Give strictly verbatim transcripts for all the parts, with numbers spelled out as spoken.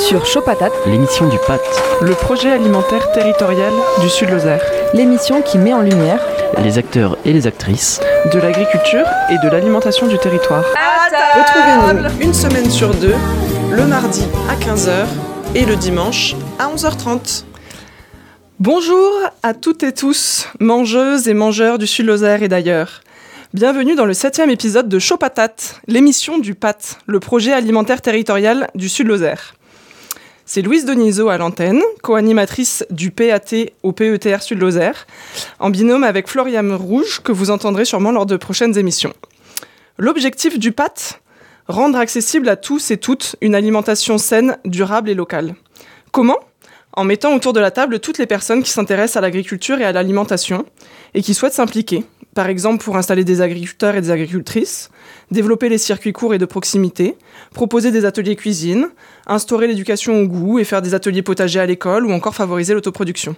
sur Chaud Patate, l'émission du P A T, le projet alimentaire territorial du Sud-Lozère. L'émission qui met en lumière les acteurs et les actrices de l'agriculture et de l'alimentation du territoire. Retrouvez-nous une semaine sur deux, le mardi à quinze heures et le dimanche à onze heures trente. Bonjour à toutes et tous, mangeuses et mangeurs du Sud-Lozère et d'ailleurs. Bienvenue dans le septième épisode de Chaud Patate, l'émission du P A T, le projet alimentaire territorial du Sud-Lozère. C'est Louise Donizo à l'antenne, co-animatrice du P A T au P E T R Sud-Lozère, en binôme avec Floriane Rouge, que vous entendrez sûrement lors de prochaines émissions. L'objectif du P A T ? Rendre accessible à tous et toutes une alimentation saine, durable et locale. Comment ? En mettant autour de la table toutes les personnes qui s'intéressent à l'agriculture et à l'alimentation et qui souhaitent s'impliquer, par exemple pour installer des agriculteurs et des agricultrices, développer les circuits courts et de proximité, proposer des ateliers cuisine, instaurer l'éducation au goût et faire des ateliers potagers à l'école ou encore favoriser l'autoproduction.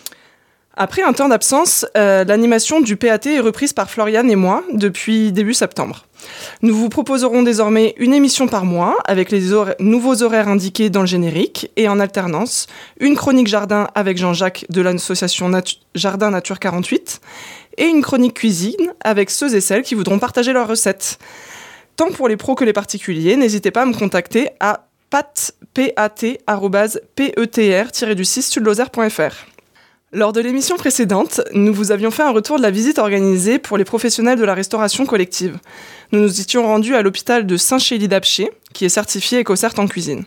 Après un temps d'absence, euh, l'animation du P A T est reprise par Floriane et moi depuis début septembre. Nous vous proposerons désormais une émission par mois avec les hor- nouveaux horaires indiqués dans le générique et en alternance, une chronique jardin avec Jean-Jacques de l'association Natu- Jardin Nature quarante-huit et une chronique cuisine avec ceux et celles qui voudront partager leurs recettes. Tant pour les pros que les particuliers, n'hésitez pas à me contacter à pat arobase p e t r tiret du six sud lozère point f r. Lors de l'émission précédente, nous vous avions fait un retour de la visite organisée pour les professionnels de la restauration collective. Nous nous étions rendus à l'hôpital de Saint-Chély-d'Apcher, qui est certifié EcoCert en cuisine.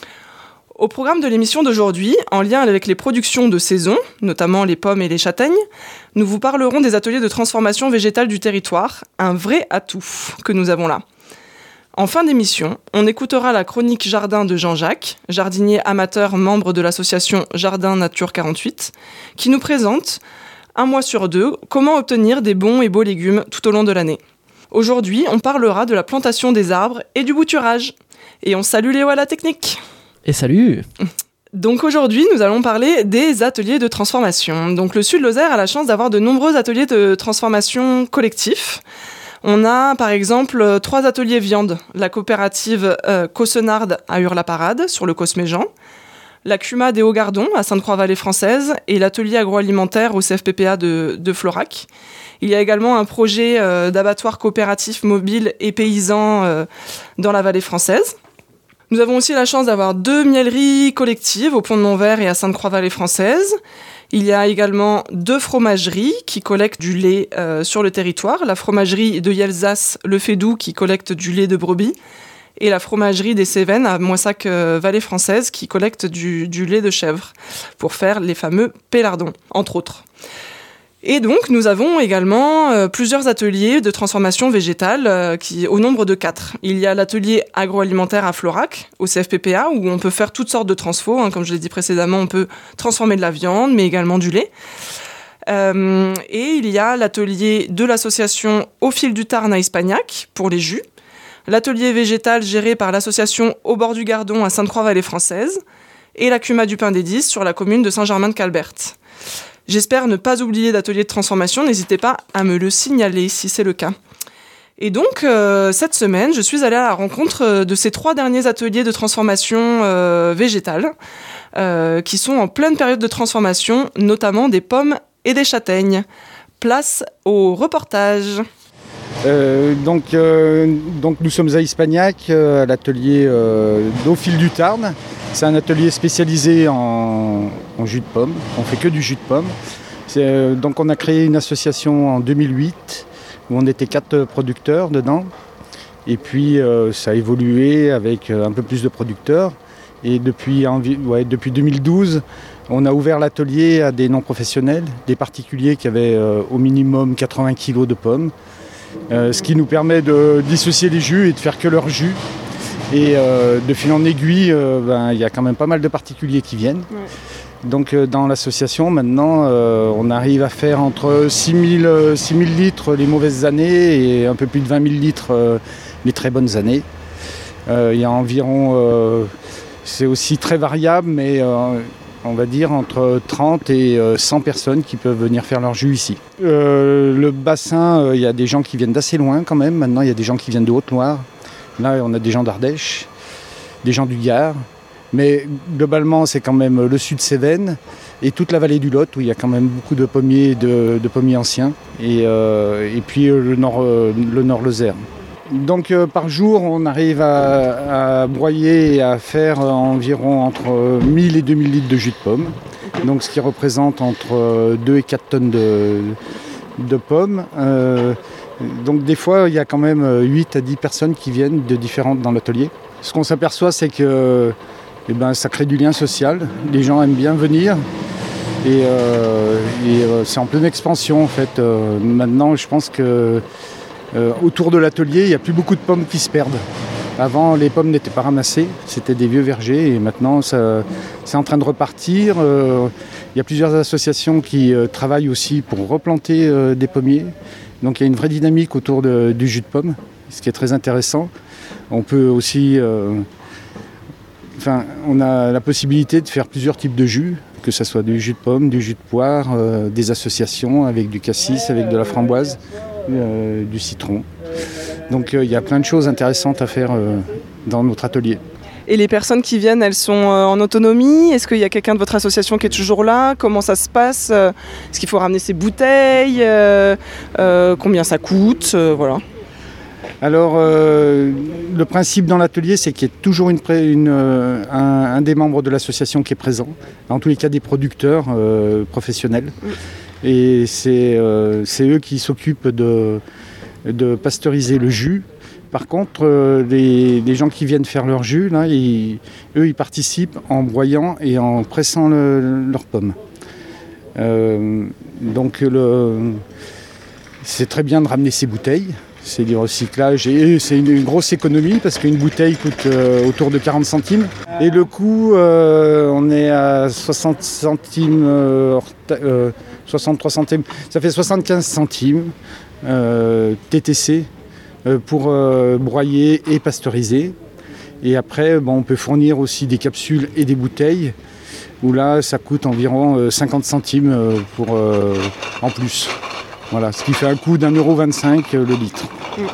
Au programme de l'émission d'aujourd'hui, en lien avec les productions de saison, notamment les pommes et les châtaignes, nous vous parlerons des ateliers de transformation végétale du territoire, un vrai atout que nous avons là. En fin d'émission, on écoutera la chronique jardin de Jean-Jacques, jardinier amateur membre de l'association Jardin Nature quarante-huit, qui nous présente, un mois sur deux, comment obtenir des bons et beaux légumes tout au long de l'année. Aujourd'hui, on parlera de la plantation des arbres et du bouturage. Et on salue Léo à la technique. Et salut. Donc aujourd'hui, nous allons parler des ateliers de transformation. Donc le Sud-Lozère a la chance d'avoir de nombreux ateliers de transformation collectifs. On a par exemple trois ateliers viande, la coopérative euh, Cossenard à Hurs-la-Parade sur le Cosméjean, la CUMA des Hauts-Gardons à Sainte-Croix-Vallée française et l'atelier agroalimentaire au C F P P A de, de Florac. Il y a également un projet euh, d'abattoir coopératif mobile et paysan euh, dans la vallée française. Nous avons aussi la chance d'avoir deux mieleries collectives au Pont de Montvert et à Sainte-Croix-Vallée française. Il y a également deux fromageries qui collectent du lait euh, sur le territoire. La fromagerie de Yelzas, Le Fédou, qui collecte du lait de brebis. Et la fromagerie des Cévennes à Moissac-Vallée française, qui collecte du, du lait de chèvre pour faire les fameux pélardons, entre autres. Et donc, nous avons également euh, plusieurs ateliers de transformation végétale euh, qui, au nombre de quatre. Il y a l'atelier agroalimentaire à Florac, au C F P P A, où on peut faire toutes sortes de transfos. Hein, comme je l'ai dit précédemment, on peut transformer de la viande, mais également du lait. Euh, et il y a l'atelier de l'association Au fil du Tarn à Espagnac, pour les jus. L'atelier végétal géré par l'association Au bord du Gardon à Sainte-Croix-Vallée française. Et la CUMA du Pain des Dix sur la commune de Saint-Germain-de-Calbert. J'espère ne pas oublier d'atelier de transformation, n'hésitez pas à me le signaler si c'est le cas. Et donc, euh, cette semaine, je suis allée à la rencontre de ces trois derniers ateliers de transformation euh, végétale, euh, qui sont en pleine période de transformation, notamment des pommes et des châtaignes. Place au reportage. Euh, donc, euh, donc nous sommes à Espagnac, euh, à l'atelier euh, d'Au fil du Tarn. C'est un atelier spécialisé en, en jus de pomme. On fait que du jus de pomme. C'est, euh, donc on a créé une association en deux mille huit où on était quatre producteurs dedans. Et puis euh, ça a évolué avec euh, un peu plus de producteurs. Et depuis, ouais, depuis deux mille douze, on a ouvert l'atelier à des non-professionnels, des particuliers qui avaient euh, au minimum quatre-vingts kilos de pommes. Euh, ce qui nous permet de dissocier les jus et de faire que leur jus. Et euh, de fil en aiguille, euh, ben, y a quand même pas mal de particuliers qui viennent. Ouais. Donc euh, dans l'association, maintenant, euh, on arrive à faire entre six mille litres les mauvaises années et un peu plus de vingt mille litres euh, les très bonnes années. Il euh, y a environ, euh, c'est aussi très variable, mais euh, on va dire entre trente et cent personnes qui peuvent venir faire leur jus ici. Euh, le bassin, il euh, y a des gens qui viennent d'assez loin quand même. Maintenant, il y a des gens qui viennent de Haute-Loire. Là, on a des gens d'Ardèche, des gens du Gard. Mais globalement, c'est quand même le sud Cévennes et toute la vallée du Lot où il y a quand même beaucoup de pommiers, de, de pommiers anciens. Et, euh, et puis le nord, euh, le nord Lozère. Donc euh, par jour, on arrive à, à broyer et à faire environ entre mille et deux mille litres de jus de pomme. Donc ce qui représente entre deux et quatre tonnes de, de pommes. Euh, donc des fois, il y a quand même huit à dix personnes qui viennent de différentes dans l'atelier. Ce qu'on s'aperçoit, c'est que eh ben, ça crée du lien social. Les gens aiment bien venir. Et, euh, et euh, c'est en pleine expansion en fait. Euh, maintenant, je pense que Euh, autour de l'atelier, il n'y a plus beaucoup de pommes qui se perdent. Avant, les pommes n'étaient pas ramassées, c'était des vieux vergers et maintenant, ça, c'est en train de repartir. Euh, il y a plusieurs associations qui euh, travaillent aussi pour replanter euh, des pommiers. Donc il y a une vraie dynamique autour de, du jus de pomme, ce qui est très intéressant. On peut aussi... Euh, enfin, on a la possibilité de faire plusieurs types de jus, que ce soit du jus de pomme, du jus de poire, euh, des associations avec du cassis, avec de la framboise. Euh, du citron. Donc il euh, y a plein de choses intéressantes à faire euh, dans notre atelier. Et les personnes qui viennent, elles sont euh, en autonomie? Est-ce qu'il y a quelqu'un de votre association qui est toujours là? Comment ça se passe? Est-ce qu'il faut ramener ses bouteilles? euh, euh, Combien ça coûte? euh, Voilà. Alors euh, le principe dans l'atelier, c'est qu'il y ait toujours une, une, euh, un, un des membres de l'association qui est présent. En tous les cas des producteurs euh, professionnels. Mm. Et c'est, euh, c'est eux qui s'occupent de, de pasteuriser le jus. Par contre, euh, les, les gens qui viennent faire leur jus, là, ils, eux, ils participent en broyant et en pressant le, leurs pommes. Euh, donc, le, c'est très bien de ramener ces bouteilles. C'est du recyclage et c'est une, une grosse économie parce qu'une bouteille coûte euh, autour de quarante centimes. Et le coût, euh, on est à soixante centimes, euh, euh, soixante-trois centimes, ça fait soixante-quinze centimes euh, T T C euh, pour euh, broyer et pasteuriser. Et après, bon, on peut fournir aussi des capsules et des bouteilles où là, ça coûte environ euh, cinquante centimes euh, pour, euh, en plus. Voilà, ce qui fait un coût d'un euro vingt-cinq le litre.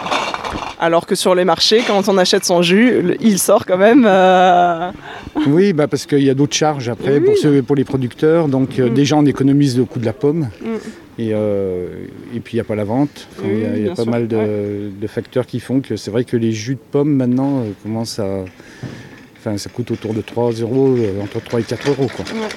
Alors que sur les marchés, quand on achète son jus, il sort quand même... Euh... Oui, bah parce qu'il y a d'autres charges après oui. pour, ceux, pour les producteurs. Donc mm. déjà, on économise le coût de la pomme. Mm. Et, euh, et puis, il n'y a pas la vente. Enfin, il oui, y a, y a pas sûr. mal de, ouais. de facteurs qui font que c'est vrai que les jus de pommes, maintenant, euh, commencent à... Enfin, ça coûte autour de trois euros, euh, entre trois et quatre euros, quoi. Ouais.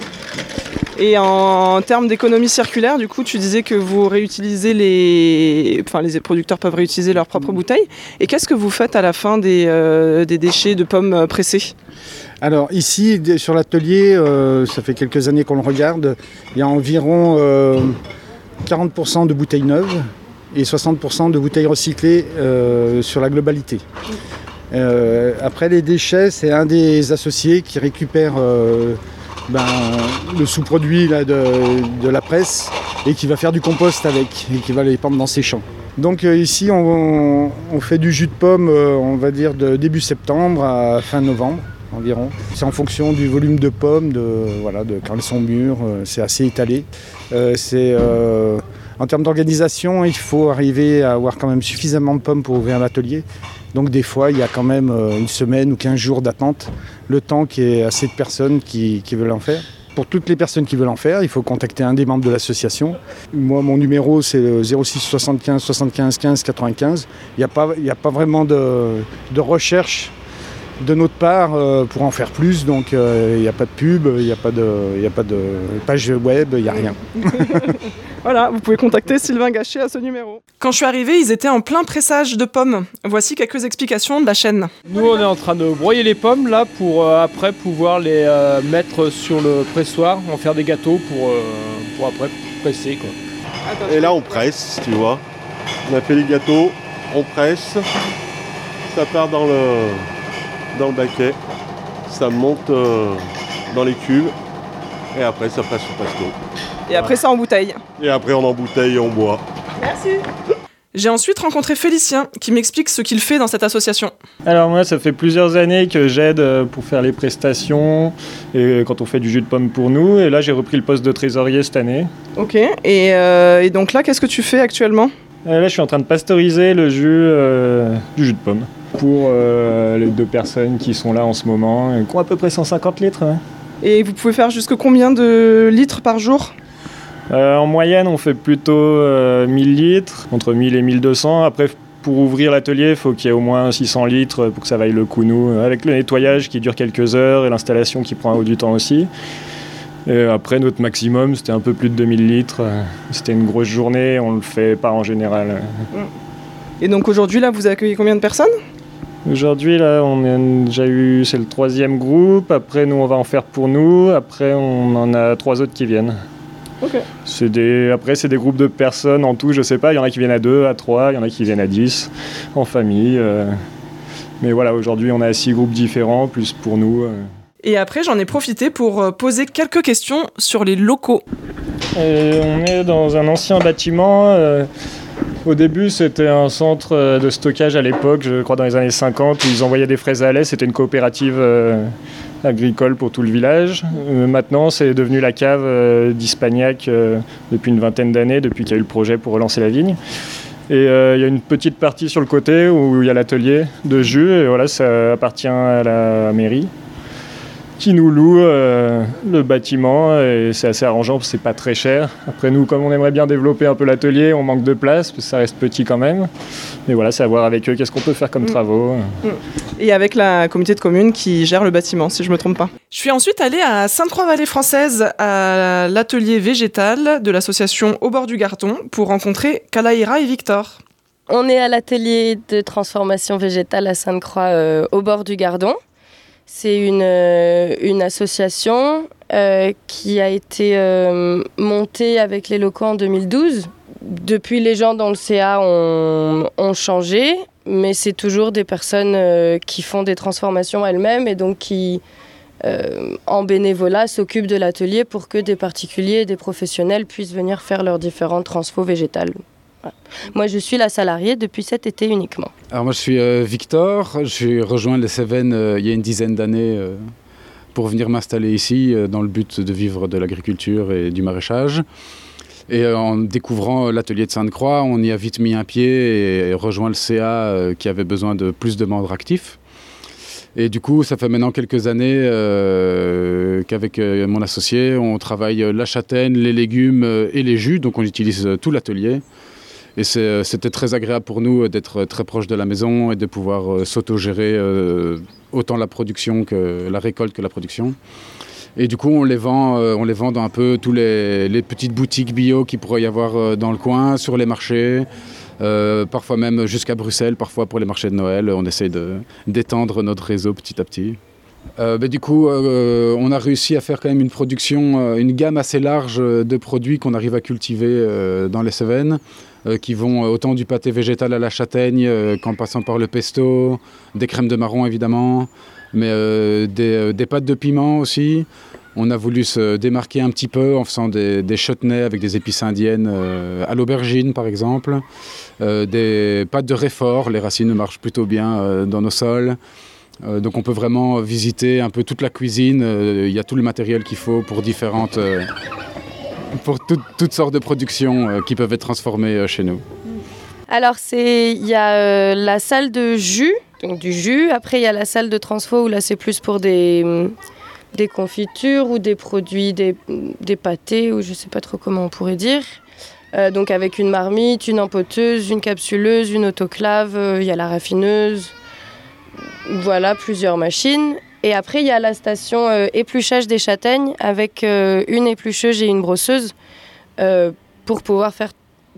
Et en termes d'économie circulaire, du coup, tu disais que vous réutilisez les... Enfin, les producteurs peuvent réutiliser leurs propres bouteilles. Et qu'est-ce que vous faites à la fin des, euh, des déchets de pommes pressées? Alors ici, sur l'atelier, euh, ça fait quelques années qu'on le regarde, il y a environ euh, quarante pour cent de bouteilles neuves et soixante pour cent de bouteilles recyclées euh, sur la globalité. Euh, après les déchets, c'est un des associés qui récupère... Euh, Ben, le sous-produit là, de, de la presse et qui va faire du compost avec et qui va les pendre dans ses champs. Donc euh, ici on, on fait du jus de pomme euh, on va dire de début septembre à fin novembre environ. C'est en fonction du volume de pommes, de, voilà, de quand elles sont mûres, euh, c'est assez étalé. Euh, c'est, euh, en termes d'organisation, il faut arriver à avoir quand même suffisamment de pommes pour ouvrir l'atelier. Donc des fois, il y a quand même une semaine ou quinze jours d'attente, le temps qu'il y ait assez de personnes qui, qui veulent en faire. Pour toutes les personnes qui veulent en faire, il faut contacter un des membres de l'association. Moi, mon numéro, c'est le zéro six soixante-quinze soixante-quinze quinze quatre-vingt-quinze. Il n'y a pas, il n'y a pas vraiment de, de recherche de notre part euh, pour en faire plus. Donc euh, il n'y a pas de pub, il n'y a pas de, il n'y a pas de page web, il n'y a rien. Voilà, vous pouvez contacter Sylvain Gachet à ce numéro. Quand je suis arrivée, ils étaient en plein pressage de pommes. Voici quelques explications de la chaîne. Nous, on est en train de broyer les pommes là pour euh, après pouvoir les euh, mettre sur le pressoir, en faire des gâteaux pour, euh, pour après presser, quoi. Et là, on presse, tu vois. On a fait les gâteaux, on presse, ça part dans le, dans le baquet, ça monte euh, dans les cubes et après ça passe au pasto. Et après ça en bouteille. Et après on embouteille et on boit. Merci. J'ai ensuite rencontré Félicien qui m'explique ce qu'il fait dans cette association. Alors moi ça fait plusieurs années que j'aide pour faire les prestations et quand on fait du jus de pomme pour nous. Et là j'ai repris le poste de trésorier cette année. Ok, et, euh, et donc là qu'est-ce que tu fais actuellement ? Là, je suis en train de pasteuriser le jus, euh, du jus de pomme pour euh, les deux personnes qui sont là en ce moment, qui ont à peu près cent cinquante litres. Ouais. Et vous pouvez faire jusque combien de litres par jour ? euh, En moyenne, on fait plutôt euh, mille litres, entre mille et mille deux cents. Après, pour ouvrir l'atelier, il faut qu'il y ait au moins six cents litres pour que ça vaille le coup, nous, avec le nettoyage qui dure quelques heures et l'installation qui prend du temps aussi. Et après, notre maximum, c'était un peu plus de deux mille litres. C'était une grosse journée, on ne le fait pas en général. Et donc aujourd'hui, là, vous accueillez combien de personnes ? Aujourd'hui, là, on a déjà eu, c'est le troisième groupe. Après, nous, on va en faire pour nous. Après, on en a trois autres qui viennent. Ok. C'est des, après, c'est des groupes de personnes en tout, je sais pas. Il y en a qui viennent à deux, à trois, il y en a qui viennent à dix, en famille. Euh. Mais voilà, aujourd'hui, on a six groupes différents, plus pour nous. Euh. Et après, j'en ai profité pour poser quelques questions sur les locaux. Et on est dans un ancien bâtiment. Euh, au début, c'était un centre de stockage à l'époque, je crois dans les années cinquante, où ils envoyaient des fraises à lait. C'était une coopérative euh, agricole pour tout le village. Euh, maintenant, c'est devenu la cave euh, d'Hispagnac euh, depuis une vingtaine d'années, depuis qu'il y a eu le projet pour relancer la vigne. Et euh, il y a une petite partie sur le côté où il y a l'atelier de jus. Et voilà, ça appartient à la mairie, qui nous loue euh, le bâtiment, et c'est assez arrangeant parce que c'est pas très cher. Après nous, comme on aimerait bien développer un peu l'atelier, on manque de place parce que ça reste petit quand même. Mais voilà, c'est à voir avec eux qu'est-ce qu'on peut faire comme mmh. travaux. Mmh. Et avec la communauté de communes qui gère le bâtiment, si je me trompe pas. Je suis ensuite allée à Sainte-Croix-Vallée Française, à l'atelier végétal de l'association Au bord du Gardon, pour rencontrer Kalaïra et Victor. On est à l'atelier de transformation végétale à Sainte-Croix, euh, au bord du Gardon. C'est une, euh, une association euh, qui a été euh, montée avec les locaux en deux mille douze. Depuis, les gens dans le C A ont, ont changé, mais c'est toujours des personnes euh, qui font des transformations elles-mêmes et donc qui, euh, en bénévolat, s'occupent de l'atelier pour que des particuliers et des professionnels puissent venir faire leurs différentes transfos végétales. Voilà. Moi, je suis la salariée depuis cet été uniquement. Alors moi, je suis euh, Victor. J'ai rejoint les Cévennes euh, il y a une dizaine d'années euh, pour venir m'installer ici euh, dans le but de vivre de l'agriculture et du maraîchage. Et euh, en découvrant euh, l'atelier de Sainte-Croix, on y a vite mis un pied et rejoint le C A euh, qui avait besoin de plus de membres actifs. Et du coup, ça fait maintenant quelques années euh, qu'avec euh, mon associé, on travaille la châtaigne, les légumes euh, et les jus. Donc on utilise euh, tout l'atelier. Et c'est, c'était très agréable pour nous d'être très proche de la maison et de pouvoir euh, s'autogérer euh, autant la production que la récolte que la production. Et du coup, on les vend, euh, on les vend dans un peu tous les, les petites boutiques bio qu'il pourrait y avoir euh, dans le coin, sur les marchés, euh, parfois même jusqu'à Bruxelles, parfois pour les marchés de Noël. On essaie de, d'étendre notre réseau petit à petit. Euh, bah, du coup, euh, on a réussi à faire quand même une production, euh, une gamme assez large de produits qu'on arrive à cultiver euh, dans les Cévennes, euh, qui vont autant du pâté végétal à la châtaigne, euh, qu'en passant par le pesto, des crèmes de marron évidemment, mais euh, des, euh, des pâtes de piment aussi. On a voulu se démarquer un petit peu en faisant des, des chutneys avec des épices indiennes euh, à l'aubergine par exemple, euh, des pâtes de réfort, les racines marchent plutôt bien euh, dans nos sols. Euh, donc on peut vraiment visiter un peu toute la cuisine, euh, il y a tout le matériel qu'il faut pour différentes, euh, pour tout, toutes sortes de productions euh, qui peuvent être transformées euh, chez nous. Alors c'est, il y a euh, la salle de jus, donc du jus, après il y a la salle de transfo où là c'est plus pour des, des confitures ou des produits, des, des pâtés ou je sais pas trop comment on pourrait dire. Euh, donc avec une marmite, une empoteuse, une capsuleuse, une autoclave, euh, il y a la raffineuse. Voilà, plusieurs machines. Et après, il y a la station euh, épluchage des châtaignes avec euh, une éplucheuse et une brosseuse euh, pour pouvoir faire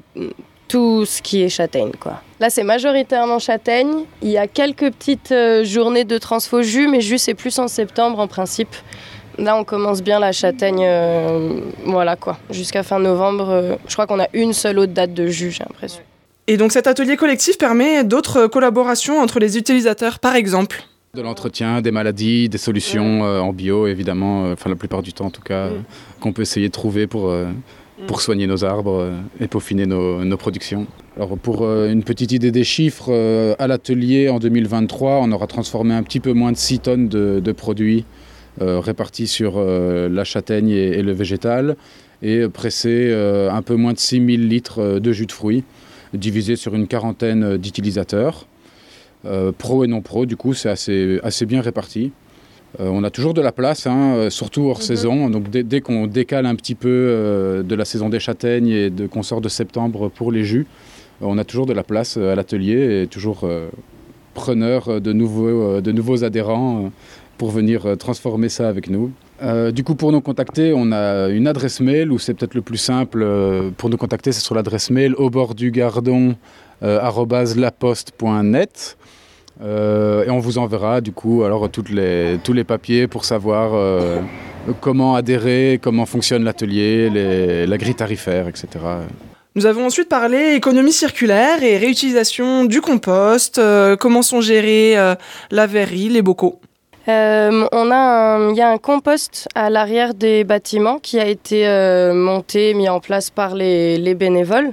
tout ce qui est châtaigne, quoi. Là, c'est majoritairement châtaigne. Il y a quelques petites euh, journées de transfo jus, mais jus, c'est plus en septembre en principe. Là, on commence bien la châtaigne, euh, voilà quoi, jusqu'à fin novembre. Euh, je crois qu'on a une seule autre date de jus, j'ai l'impression. Et donc cet atelier collectif permet d'autres collaborations entre les utilisateurs, par exemple ? De l'entretien, des maladies, des solutions euh, en bio, évidemment, enfin euh, la plupart du temps en tout cas, mm. euh, qu'on peut essayer de trouver pour, euh, pour soigner nos arbres euh, et peaufiner nos, nos productions. Alors pour euh, une petite idée des chiffres, euh, à l'atelier en deux mille vingt-trois, on aura transformé un petit peu moins de six tonnes de, de produits euh, répartis sur euh, la châtaigne et, et le végétal, et pressé euh, un peu moins de six mille litres de jus de fruits. divisé sur une quarantaine d'utilisateurs, euh, pro et non pro. Du coup, c'est assez, assez bien réparti. Euh, on a toujours de la place, hein, surtout hors mm-hmm. saison. Donc dès, dès qu'on décale un petit peu euh, de la saison des châtaignes et de, qu'on sort de septembre pour les jus, euh, on a toujours de la place à l'atelier et toujours euh, preneur de nouveaux, euh, de nouveaux adhérents euh, pour venir euh, transformer ça avec nous. Euh, du coup, pour nous contacter, on a une adresse mail, ou c'est peut-être le plus simple euh, pour nous contacter, c'est sur l'adresse mail au bord du gardon arobase laposte point net. Euh, et on vous enverra du coup alors toutes les, tous les papiers pour savoir euh, comment adhérer, comment fonctionne l'atelier, les, la grille tarifaire, et cetera. Nous avons ensuite parlé économie circulaire et réutilisation du compost, euh, comment sont gérées euh, la verrerie, les bocaux. Euh, on a il y a un compost à l'arrière des bâtiments qui a été euh, monté, mis en place par les, les bénévoles.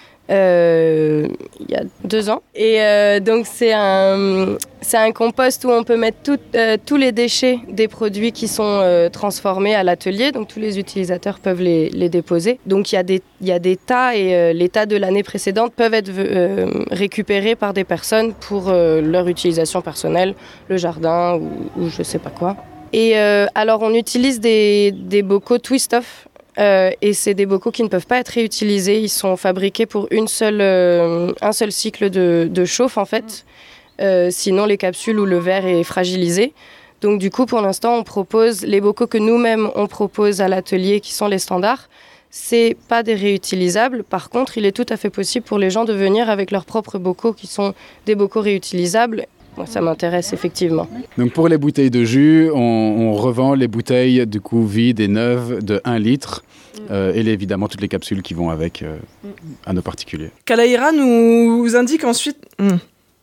Euh, il y a deux ans. Et euh, donc c'est un, c'est un compost où on peut mettre tout, euh, tous les déchets des produits qui sont euh, transformés à l'atelier. Donc tous les utilisateurs peuvent les, les déposer. Donc il y a des, il y a des tas et euh, les tas de l'année précédente peuvent être euh, récupérés par des personnes pour euh, leur utilisation personnelle, le jardin ou, ou je sais pas quoi. Et euh, alors on utilise des, des bocaux twist-off. Euh, et c'est des bocaux qui ne peuvent pas être réutilisés. Ils sont fabriqués pour une seule, euh, un seul cycle de, de chauffe, en fait. Euh, sinon, les capsules ou le verre est fragilisé. Donc, du coup, pour l'instant, on propose les bocaux que nous-mêmes, on propose à l'atelier, qui sont les standards. C'est pas des réutilisables. Par contre, il est tout à fait possible pour les gens de venir avec leurs propres bocaux, qui sont des bocaux réutilisables. Moi, ça m'intéresse effectivement. Donc pour les bouteilles de jus, on, on revend les bouteilles du coup vides et neuves de un litre euh, et les, évidemment toutes les capsules qui vont avec euh, à nos particuliers. Kalaïra nous indique ensuite... Hum.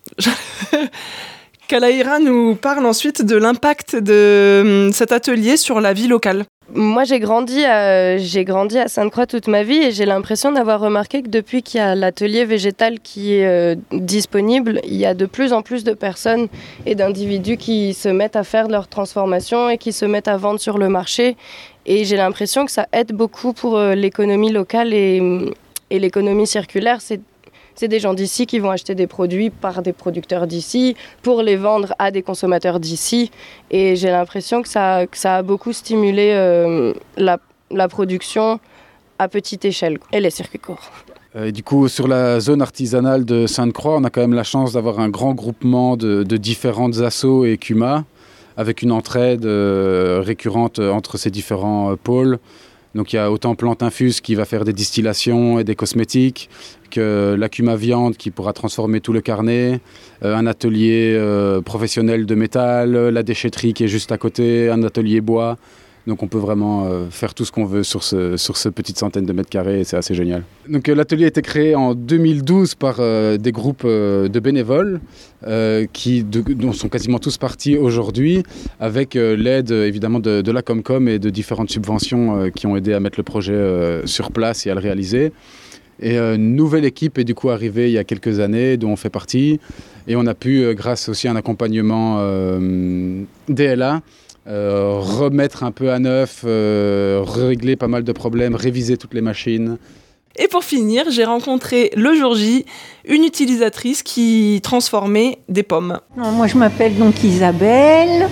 Kalaïra nous parle ensuite de l'impact de cet atelier sur la vie locale. Moi, j'ai grandi, à, j'ai grandi à Sainte-Croix toute ma vie et j'ai l'impression d'avoir remarqué que depuis qu'il y a l'atelier végétal qui est euh, disponible, il y a de plus en plus de personnes et d'individus qui se mettent à faire leur transformation et qui se mettent à vendre sur le marché. Et j'ai l'impression que ça aide beaucoup pour euh, l'économie locale et, et l'économie circulaire. C'est C'est des gens d'ici qui vont acheter des produits par des producteurs d'ici pour les vendre à des consommateurs d'ici. Et j'ai l'impression que ça, que ça a beaucoup stimulé euh, la, la production à petite échelle et les circuits courts. Et du coup, sur la zone artisanale de Sainte-Croix, on a quand même la chance d'avoir un grand groupement de, de différentes assos et C U M A avec une entraide euh, récurrente entre ces différents euh, pôles. Donc il y a autant Plante Infuse qui va faire des distillations et des cosmétiques, que la C U M A Viande qui pourra transformer tout le carnet, euh, un atelier euh, professionnel de métal, la déchetterie qui est juste à côté, un atelier bois. Donc on peut vraiment euh, faire tout ce qu'on veut sur ce, sur ce petite centaine de mètres carrés et c'est assez génial. Donc euh, l'atelier a été créé en deux mille douze par euh, des groupes euh, de bénévoles euh, qui de, dont sont quasiment tous partis aujourd'hui avec euh, l'aide évidemment de, de la Comcom et de différentes subventions euh, qui ont aidé à mettre le projet euh, sur place et à le réaliser. Et euh, une nouvelle équipe est du coup arrivée il y a quelques années dont on fait partie et on a pu, euh, grâce aussi à un accompagnement euh, D L A, Euh, remettre un peu à neuf, euh, régler pas mal de problèmes, réviser toutes les machines. Et pour finir, j'ai rencontré le jour J une utilisatrice qui transformait des pommes. Non, moi je m'appelle donc Isabelle,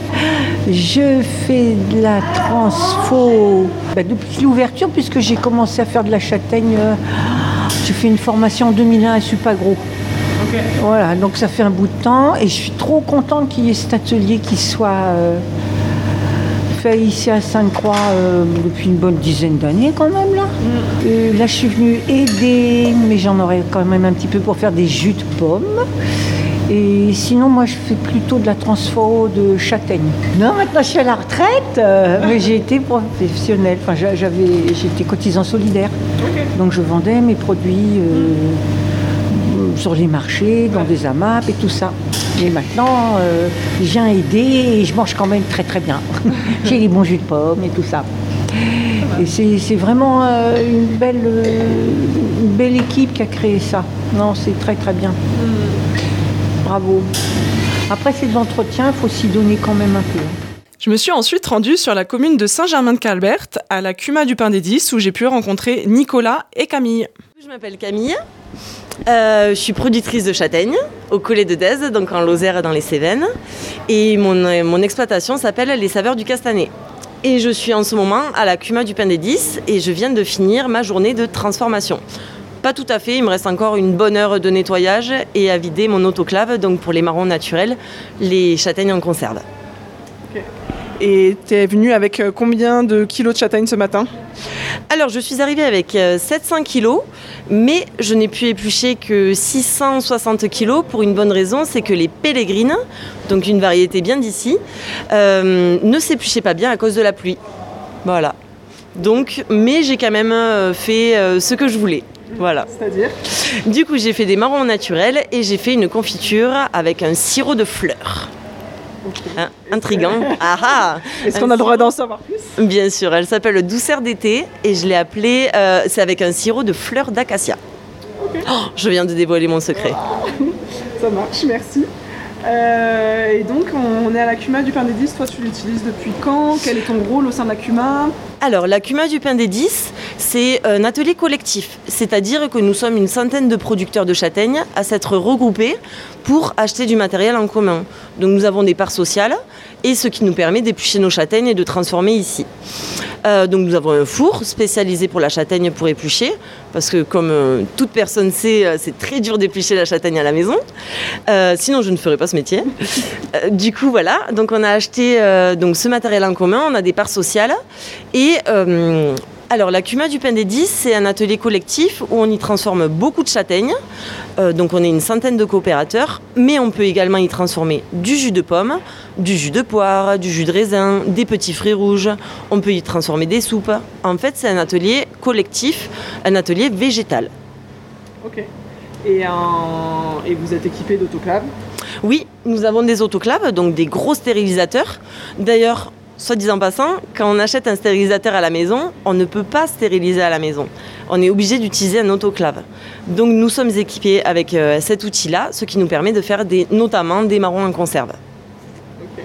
je fais de la transfo bah, depuis l'ouverture puisque j'ai commencé à faire de la châtaigne, euh, j'ai fait une formation en deux mille un à Supagro. Okay. Voilà, donc ça fait un bout de temps et je suis trop contente qu'il y ait cet atelier qui soit... Euh, ici à Sainte-Croix euh, depuis une bonne dizaine d'années quand même là. Mm. Euh, là je suis venue aider, mais j'en aurais quand même un petit peu pour faire des jus de pommes. Et sinon moi je fais plutôt de la transfo de châtaigne. Non, maintenant je suis à la retraite, euh, mais j'ai été professionnelle, enfin j'avais, j'étais cotisant solidaire. Okay. Donc je vendais mes produits euh, mm. sur les marchés, dans des A M A P et tout ça. Et maintenant, euh, je viens aider et je mange quand même très très bien. J'ai les bons jus de pommes et tout ça. Et c'est, c'est vraiment euh, une, belle, euh, une belle équipe qui a créé ça. Non, c'est très très bien. Bravo. Après, c'est de l'entretien, il faut s'y donner quand même un peu. Je me suis ensuite rendue sur la commune de Saint-Germain-de-Calbert, à la C U M A du Pain des Dix, où j'ai pu rencontrer Nicolas et Camille. Je m'appelle Camille. Euh, je suis productrice de châtaignes au Collet de Dèze, donc en Lozère dans les Cévennes. Et mon, mon exploitation s'appelle Les Saveurs du Castanet. Et je suis en ce moment à la Cuma du Pain des Dix et je viens de finir ma journée de transformation. Pas tout à fait, il me reste encore une bonne heure de nettoyage et à vider mon autoclave, donc pour les marrons naturels, les châtaignes en conserve. Okay. Et tu es venue avec combien de kilos de châtaignes ce matin ? Alors, je suis arrivée avec sept cents kilos, mais je n'ai pu éplucher que six cent soixante kilos pour une bonne raison, c'est que les pélégrines, donc une variété bien d'ici, euh, ne s'épluchaient pas bien à cause de la pluie. Voilà. Donc, mais j'ai quand même fait euh, ce que je voulais. Voilà. C'est-à-dire ? Du coup, j'ai fait des marrons naturels et j'ai fait une confiture avec un sirop de fleurs. Okay. Hein, intriguant. Ah ah. Est-ce qu'on a le droit d'en savoir plus ? Bien sûr, elle s'appelle Douceur d'été et je l'ai appelée, euh, c'est avec un sirop de fleurs d'acacia. Okay. Oh, je viens de dévoiler mon secret. Ça marche, merci. Euh, et donc, on est à la Cuma du Pain des Dix. Toi, tu l'utilises depuis quand ? Quel est ton rôle au sein de la Cuma ? Alors, la Cuma du Pain des Dix, c'est un atelier collectif. C'est-à-dire que nous sommes une centaine de producteurs de châtaignes à s'être regroupés pour acheter du matériel en commun. Donc, nous avons des parts sociales et ce qui nous permet d'éplucher nos châtaignes et de transformer ici. Euh, donc, nous avons un four spécialisé pour la châtaigne pour éplucher, parce que comme euh, toute personne sait, euh, c'est très dur d'éplucher la châtaigne à la maison. Euh, sinon, je ne ferais pas ce métier. Euh, du coup, voilà. Donc, on a acheté euh, donc, ce matériel en commun. On a des parts sociales. Et euh, alors, la Cuma du Pain des Dix, c'est un atelier collectif où on y transforme beaucoup de châtaignes. Euh, donc, on est une centaine de coopérateurs. Mais on peut également y transformer du jus de pomme, du jus de poire, du jus de raisin, des petits fruits rouges. On peut y transformer des soupes. En fait, c'est un atelier collectif, un atelier végétal. Ok. Et, en... Et vous êtes équipé d'autoclaves ? Oui, nous avons des autoclaves, donc des gros stérilisateurs. D'ailleurs, soit dit en passant, quand on achète un stérilisateur à la maison, on ne peut pas stériliser à la maison. On est obligé d'utiliser un autoclave. Donc nous sommes équipés avec euh, cet outil-là, ce qui nous permet de faire des, notamment des marrons en conserve. Ok.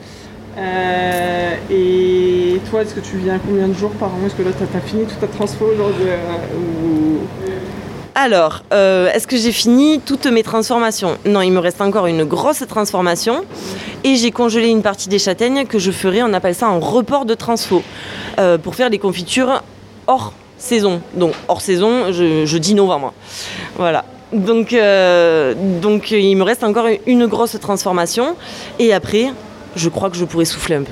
Euh, et toi, est-ce que tu viens combien de jours par an ? Est-ce que là, tu as fini toute ta transfo aujourd'hui euh, ou... Alors, euh, est-ce que j'ai fini toutes mes transformations ? Non, il me reste encore une grosse transformation et j'ai congelé une partie des châtaignes que je ferai, on appelle ça un report de transfo, euh, pour faire des confitures hors saison. Donc, hors saison, je, je dis novembre. Voilà. Donc, euh, donc, il me reste encore une grosse transformation et après, je crois que je pourrais souffler un peu.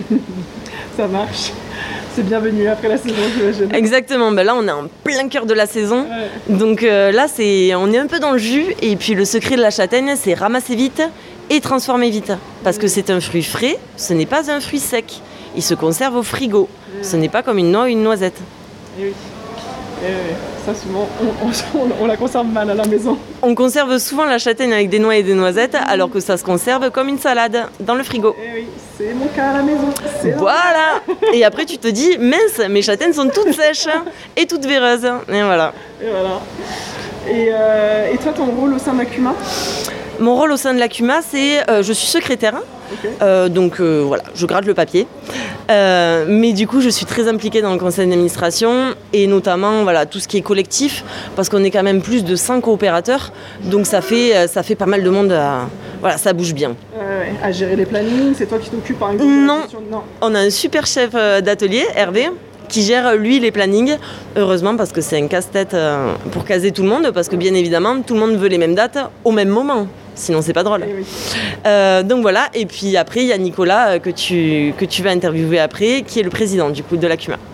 Ça marche. C'est bienvenu après la saison, j'imagine. Exactement, ben là on est en plein cœur de la saison, ouais. Donc euh, là c'est, on est un peu dans le jus et puis le secret de la châtaigne c'est ramasser vite et transformer vite parce que c'est un fruit frais, ce n'est pas un fruit sec, il se conserve au frigo, ouais. Ce n'est pas comme une noix ou une noisette. Et oui. Et oui. Ça souvent on, on, on la conserve mal à la maison. On conserve souvent la châtaigne avec des noix et des noisettes alors que ça se conserve comme une salade dans le frigo. Et oui, c'est mon cas à la maison. C'est voilà. Et après tu te dis mince, mes châtaignes sont toutes sèches et toutes véreuses. Et voilà. Et voilà. Et, euh, et toi ton rôle au sein de la Cuma ? Mon rôle au sein de la Cuma, c'est euh, je suis secrétaire, okay. euh, donc euh, voilà, je gratte le papier. Euh, mais du coup, je suis très impliquée dans le conseil d'administration et notamment voilà tout ce qui est collectif, parce qu'on est quand même plus de cinq coopérateurs, donc ça fait ça fait pas mal de monde. À, voilà, ça bouge bien. Euh, ouais. À gérer les plannings, c'est toi qui t'occupes par exemple ? Non, non, on a un super chef d'atelier, Hervé, qui gère lui les plannings, heureusement parce que c'est un casse-tête euh, pour caser tout le monde, parce que bien évidemment tout le monde veut les mêmes dates au même moment, sinon c'est pas drôle. Oui, oui. Euh, donc voilà, et puis après il y a Nicolas euh, que, tu, que tu vas interviewer après, qui est le président du coup de la Cuma.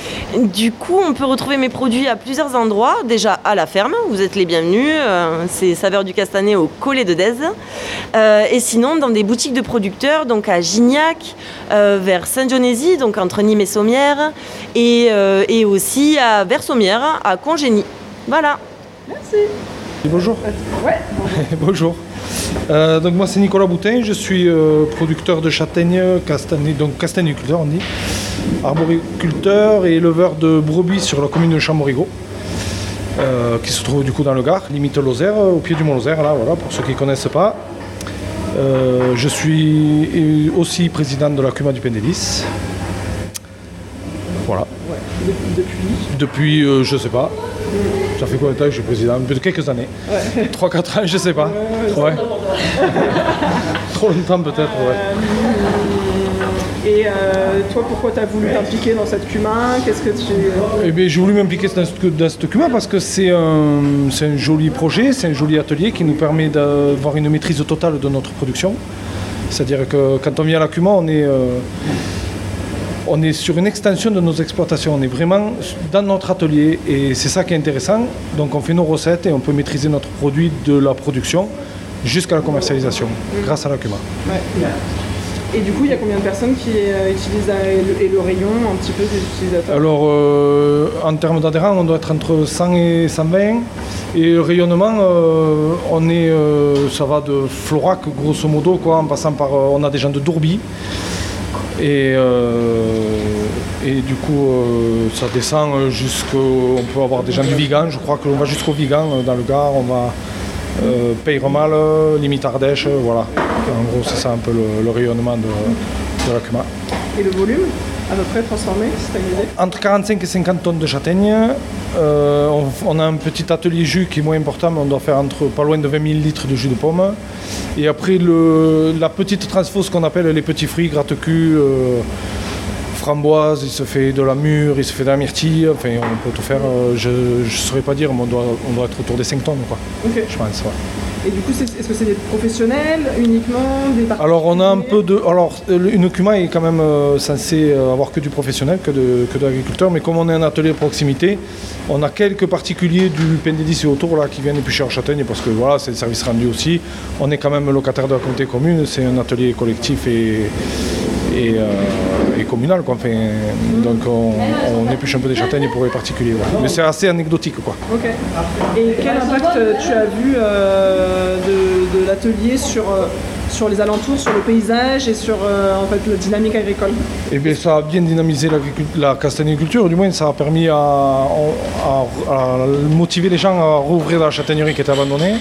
Du coup, on peut retrouver mes produits à plusieurs endroits. Déjà à la ferme, vous êtes les bienvenus. Euh, c'est Saveurs du Castanet au Collet de Dèze. Euh, et sinon, dans des boutiques de producteurs, donc à Gignac, euh, vers Saint-Dionésy, donc entre Nîmes et Sommières, et, euh, et aussi à vers Sommières, à Congénie. Voilà. Merci. Bonjour. Ouais. Bonjour. Euh, donc moi c'est Nicolas Boutin, je suis euh, producteur de châtaignes, castagne, donc castagniculteur on dit, arboriculteur et éleveur de brebis sur la commune de Chamorigo, euh, qui se trouve du coup dans le Gard, limite Lozère, au pied du Mont Lozère, là voilà, pour ceux qui ne connaissent pas. Euh, je suis aussi président de la Cuma du Pain des Dix. Voilà. Ouais. Depuis Depuis, euh, je sais pas. Ça fait combien de temps que je suis président? Depuis quelques années. Ouais. trois quatre ans, je sais pas. Ouais. ouais. Trop longtemps peut-être, ouais. Et euh, toi, pourquoi tu as voulu t'impliquer dans cette cumin? Qu'est-ce que tu... Eh bien, j'ai voulu m'impliquer dans cette, dans cette cumin parce que c'est un, c'est un joli projet, c'est un joli atelier qui nous permet d'avoir une maîtrise totale de notre production. C'est-à-dire que quand on vient à la cumin, on est... Euh, On est sur une extension de nos exploitations, on est vraiment dans notre atelier et c'est ça qui est intéressant. Donc on fait nos recettes et on peut maîtriser notre produit de la production jusqu'à la commercialisation mmh. grâce à la cumin. Ouais. Et du coup, il y a combien de personnes qui euh, utilisent euh, et le rayon un petit peu des utilisateurs? Alors euh, en termes d'adhérents, on doit être entre cent et cent vingt. Et le rayonnement, euh, on est, euh, ça va de Florac grosso modo, quoi, en passant par, euh, on a des gens de Dourbis. Et, euh, et du coup, euh, ça descend jusqu'au... On peut avoir des gens du Vigan, je crois qu'on va jusqu'au Vigan, dans le Gard, on va euh, Peyremal, limite Ardèche, voilà. En gros, c'est ça un peu le, le rayonnement de, de la cumin. Et le volume, à peu près transformé, c'est une idée? Entre quarante-cinq et cinquante tonnes de châtaignes. Euh, on, on a un petit atelier jus qui est moins important, mais on doit faire entre pas loin de vingt mille litres de jus de pomme. Et après, le, la petite transfo, ce qu'on appelle les petits fruits, gratte-cul, euh, framboise, il se fait de la mûre, il se fait de la myrtille, enfin on peut tout faire. Euh, je ne saurais pas dire, mais on doit, on doit être autour des cinq tonnes, quoi. Okay. Je pense, ouais. Et du coup, c'est, est-ce que c'est des professionnels uniquement, des particuliers? Alors on a un peu de... Alors une cumin est quand même euh, censée avoir que du professionnel, que de, que de l'agriculteur, mais comme on est un atelier de proximité, on a quelques particuliers du Pendédis et autour là, qui viennent éplucher en châtaigne parce que voilà, c'est le service rendu aussi. On est quand même locataire de la communauté commune, c'est un atelier collectif et, et, euh, et communal, quoi. Enfin, mmh. Donc on, on épluche un peu des châtaignes pour les particuliers. Ouais. Mais c'est assez anecdotique, quoi. Ok. Et quel impact tu as vu euh, de, de l'atelier sur, euh, sur les alentours, sur le paysage et sur euh, en fait, la dynamique agricole? Eh bien, ça a bien dynamisé la castagniculture, du moins ça a permis à, à, à motiver les gens à rouvrir la châtaignerie qui était abandonnée.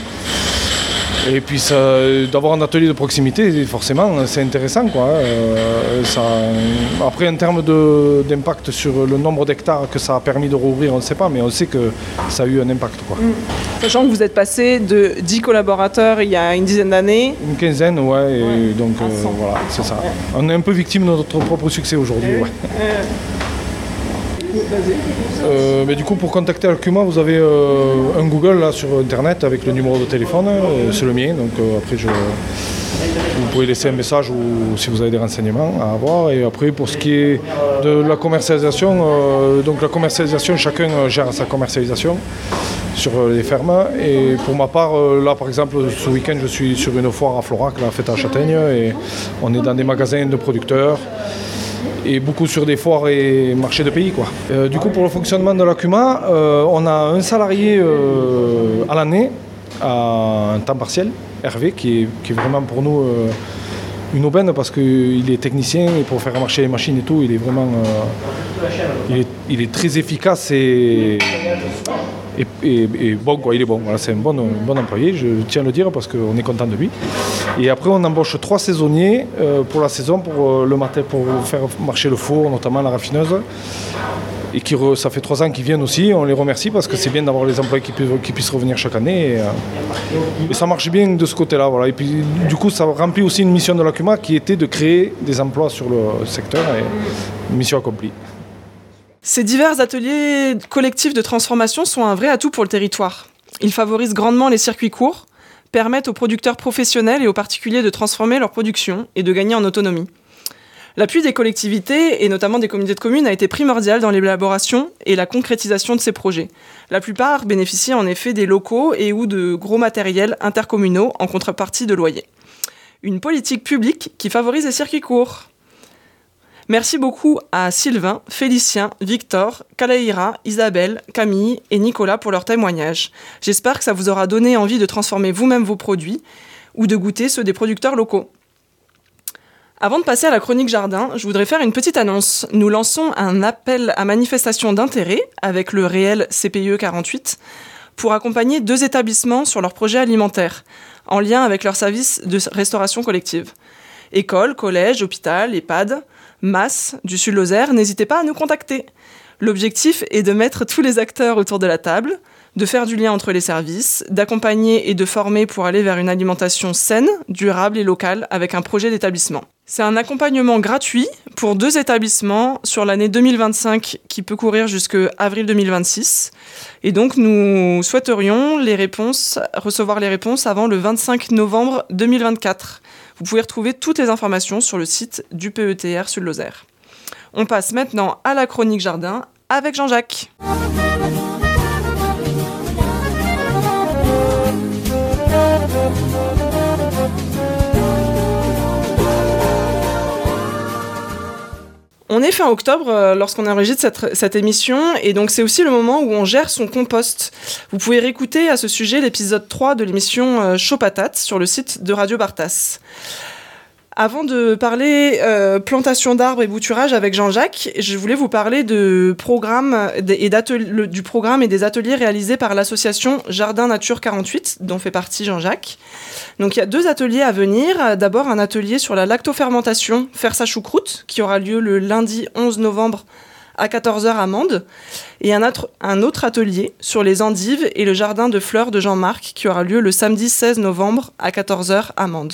Et puis ça, d'avoir un atelier de proximité, forcément, c'est intéressant, quoi. Euh, ça, après, en termes de, d'impact sur le nombre d'hectares que ça a permis de rouvrir, on ne sait pas, mais on sait que ça a eu un impact, quoi. Mmh. Sachant que vous êtes passé de dix collaborateurs il y a une dizaine d'années. Une quinzaine, ouais, et ouais. donc euh, voilà, c'est ça. Ouais. On est un peu victime de notre propre succès aujourd'hui, ouais. Euh... Euh, mais du coup, pour contacter Alcuma, vous avez euh, un Google là sur internet avec le numéro de téléphone, euh, c'est le mien, donc euh, après je, vous pouvez laisser un message ou si vous avez des renseignements à avoir. Et après, pour ce qui est de la commercialisation, euh, donc la commercialisation, chacun gère sa commercialisation sur les fermes. Et pour ma part, euh, là par exemple, ce week-end, je suis sur une foire à Florac, la fête à Châtaigne, et on est dans des magasins de producteurs. Et beaucoup sur des foires et marchés de pays, quoi. Euh, du coup, pour le fonctionnement de la Cuma, euh, on a un salarié euh, à l'année, à un temps partiel, Hervé, qui est, qui est vraiment pour nous euh, une aubaine parce qu'il est technicien et pour faire marcher les machines et tout, il est vraiment euh, il est, il est très efficace et, et, et, et bon, quoi, il est bon. Voilà, c'est un bon, un bon employé, je tiens à le dire parce qu'on est content de lui. Et après, on embauche trois saisonniers euh, pour la saison, pour euh, le matin, pour faire marcher le four, notamment la raffineuse. Et qui re, ça fait trois ans qu'ils viennent aussi. On les remercie parce que c'est bien d'avoir les employés qui, qui puissent revenir chaque année. Et, euh, et ça marche bien de ce côté-là. Voilà. Et puis, du coup, ça remplit aussi une mission de la Cuma qui était de créer des emplois sur le secteur. Et mission accomplie. Ces divers ateliers collectifs de transformation sont un vrai atout pour le territoire. Ils favorisent grandement les circuits courts, permettent aux producteurs professionnels et aux particuliers de transformer leur production et de gagner en autonomie. L'appui des collectivités, et notamment des communautés de communes, a été primordial dans l'élaboration et la concrétisation de ces projets. La plupart bénéficient en effet des locaux et ou de gros matériels intercommunaux en contrepartie de loyers. Une politique publique qui favorise les circuits courts. Merci beaucoup à Sylvain, Félicien, Victor, Kalaïra, Isabelle, Camille et Nicolas pour leur témoignage. J'espère que ça vous aura donné envie de transformer vous-même vos produits ou de goûter ceux des producteurs locaux. Avant de passer à la chronique jardin, je voudrais faire une petite annonce. Nous lançons un appel à manifestation d'intérêt avec le réel C P I E quarante-huit pour accompagner deux établissements sur leurs projets alimentaires en lien avec leurs services de restauration collective. École, collège, hôpital, EHPAD, M A S du Sud-Lozère, n'hésitez pas à nous contacter. L'objectif est de mettre tous les acteurs autour de la table, de faire du lien entre les services, d'accompagner et de former pour aller vers une alimentation saine, durable et locale avec un projet d'établissement. C'est un accompagnement gratuit pour deux établissements sur l'année deux mille vingt-cinq qui peut courir jusqu'à avril deux mille vingt-six. Et donc nous souhaiterions les réponses, recevoir les réponses avant le vingt-cinq novembre deux mille vingt-quatre. Vous pouvez retrouver toutes les informations sur le site du P E T R Sud-Lozère. On passe maintenant à la chronique jardin avec Jean-Jacques. On est fin octobre euh, lorsqu'on enregistre cette, cette émission et donc c'est aussi le moment où on gère son compost. Vous pouvez réécouter à ce sujet l'épisode trois de l'émission euh, Chaud Patate sur le site de Radio Bartas. Avant de parler euh, plantation d'arbres et bouturage avec Jean-Jacques, je voulais vous parler de programme et le, du programme et des ateliers réalisés par l'association Jardin Nature quarante-huit, dont fait partie Jean-Jacques. Donc il y a deux ateliers à venir. D'abord un atelier sur la lactofermentation, faire sa choucroute, qui aura lieu le lundi onze novembre à quatorze heures à Mende. Et un autre, un autre atelier sur les endives et le jardin de fleurs de Jean-Marc, qui aura lieu le samedi seize novembre à quatorze heures à Mende.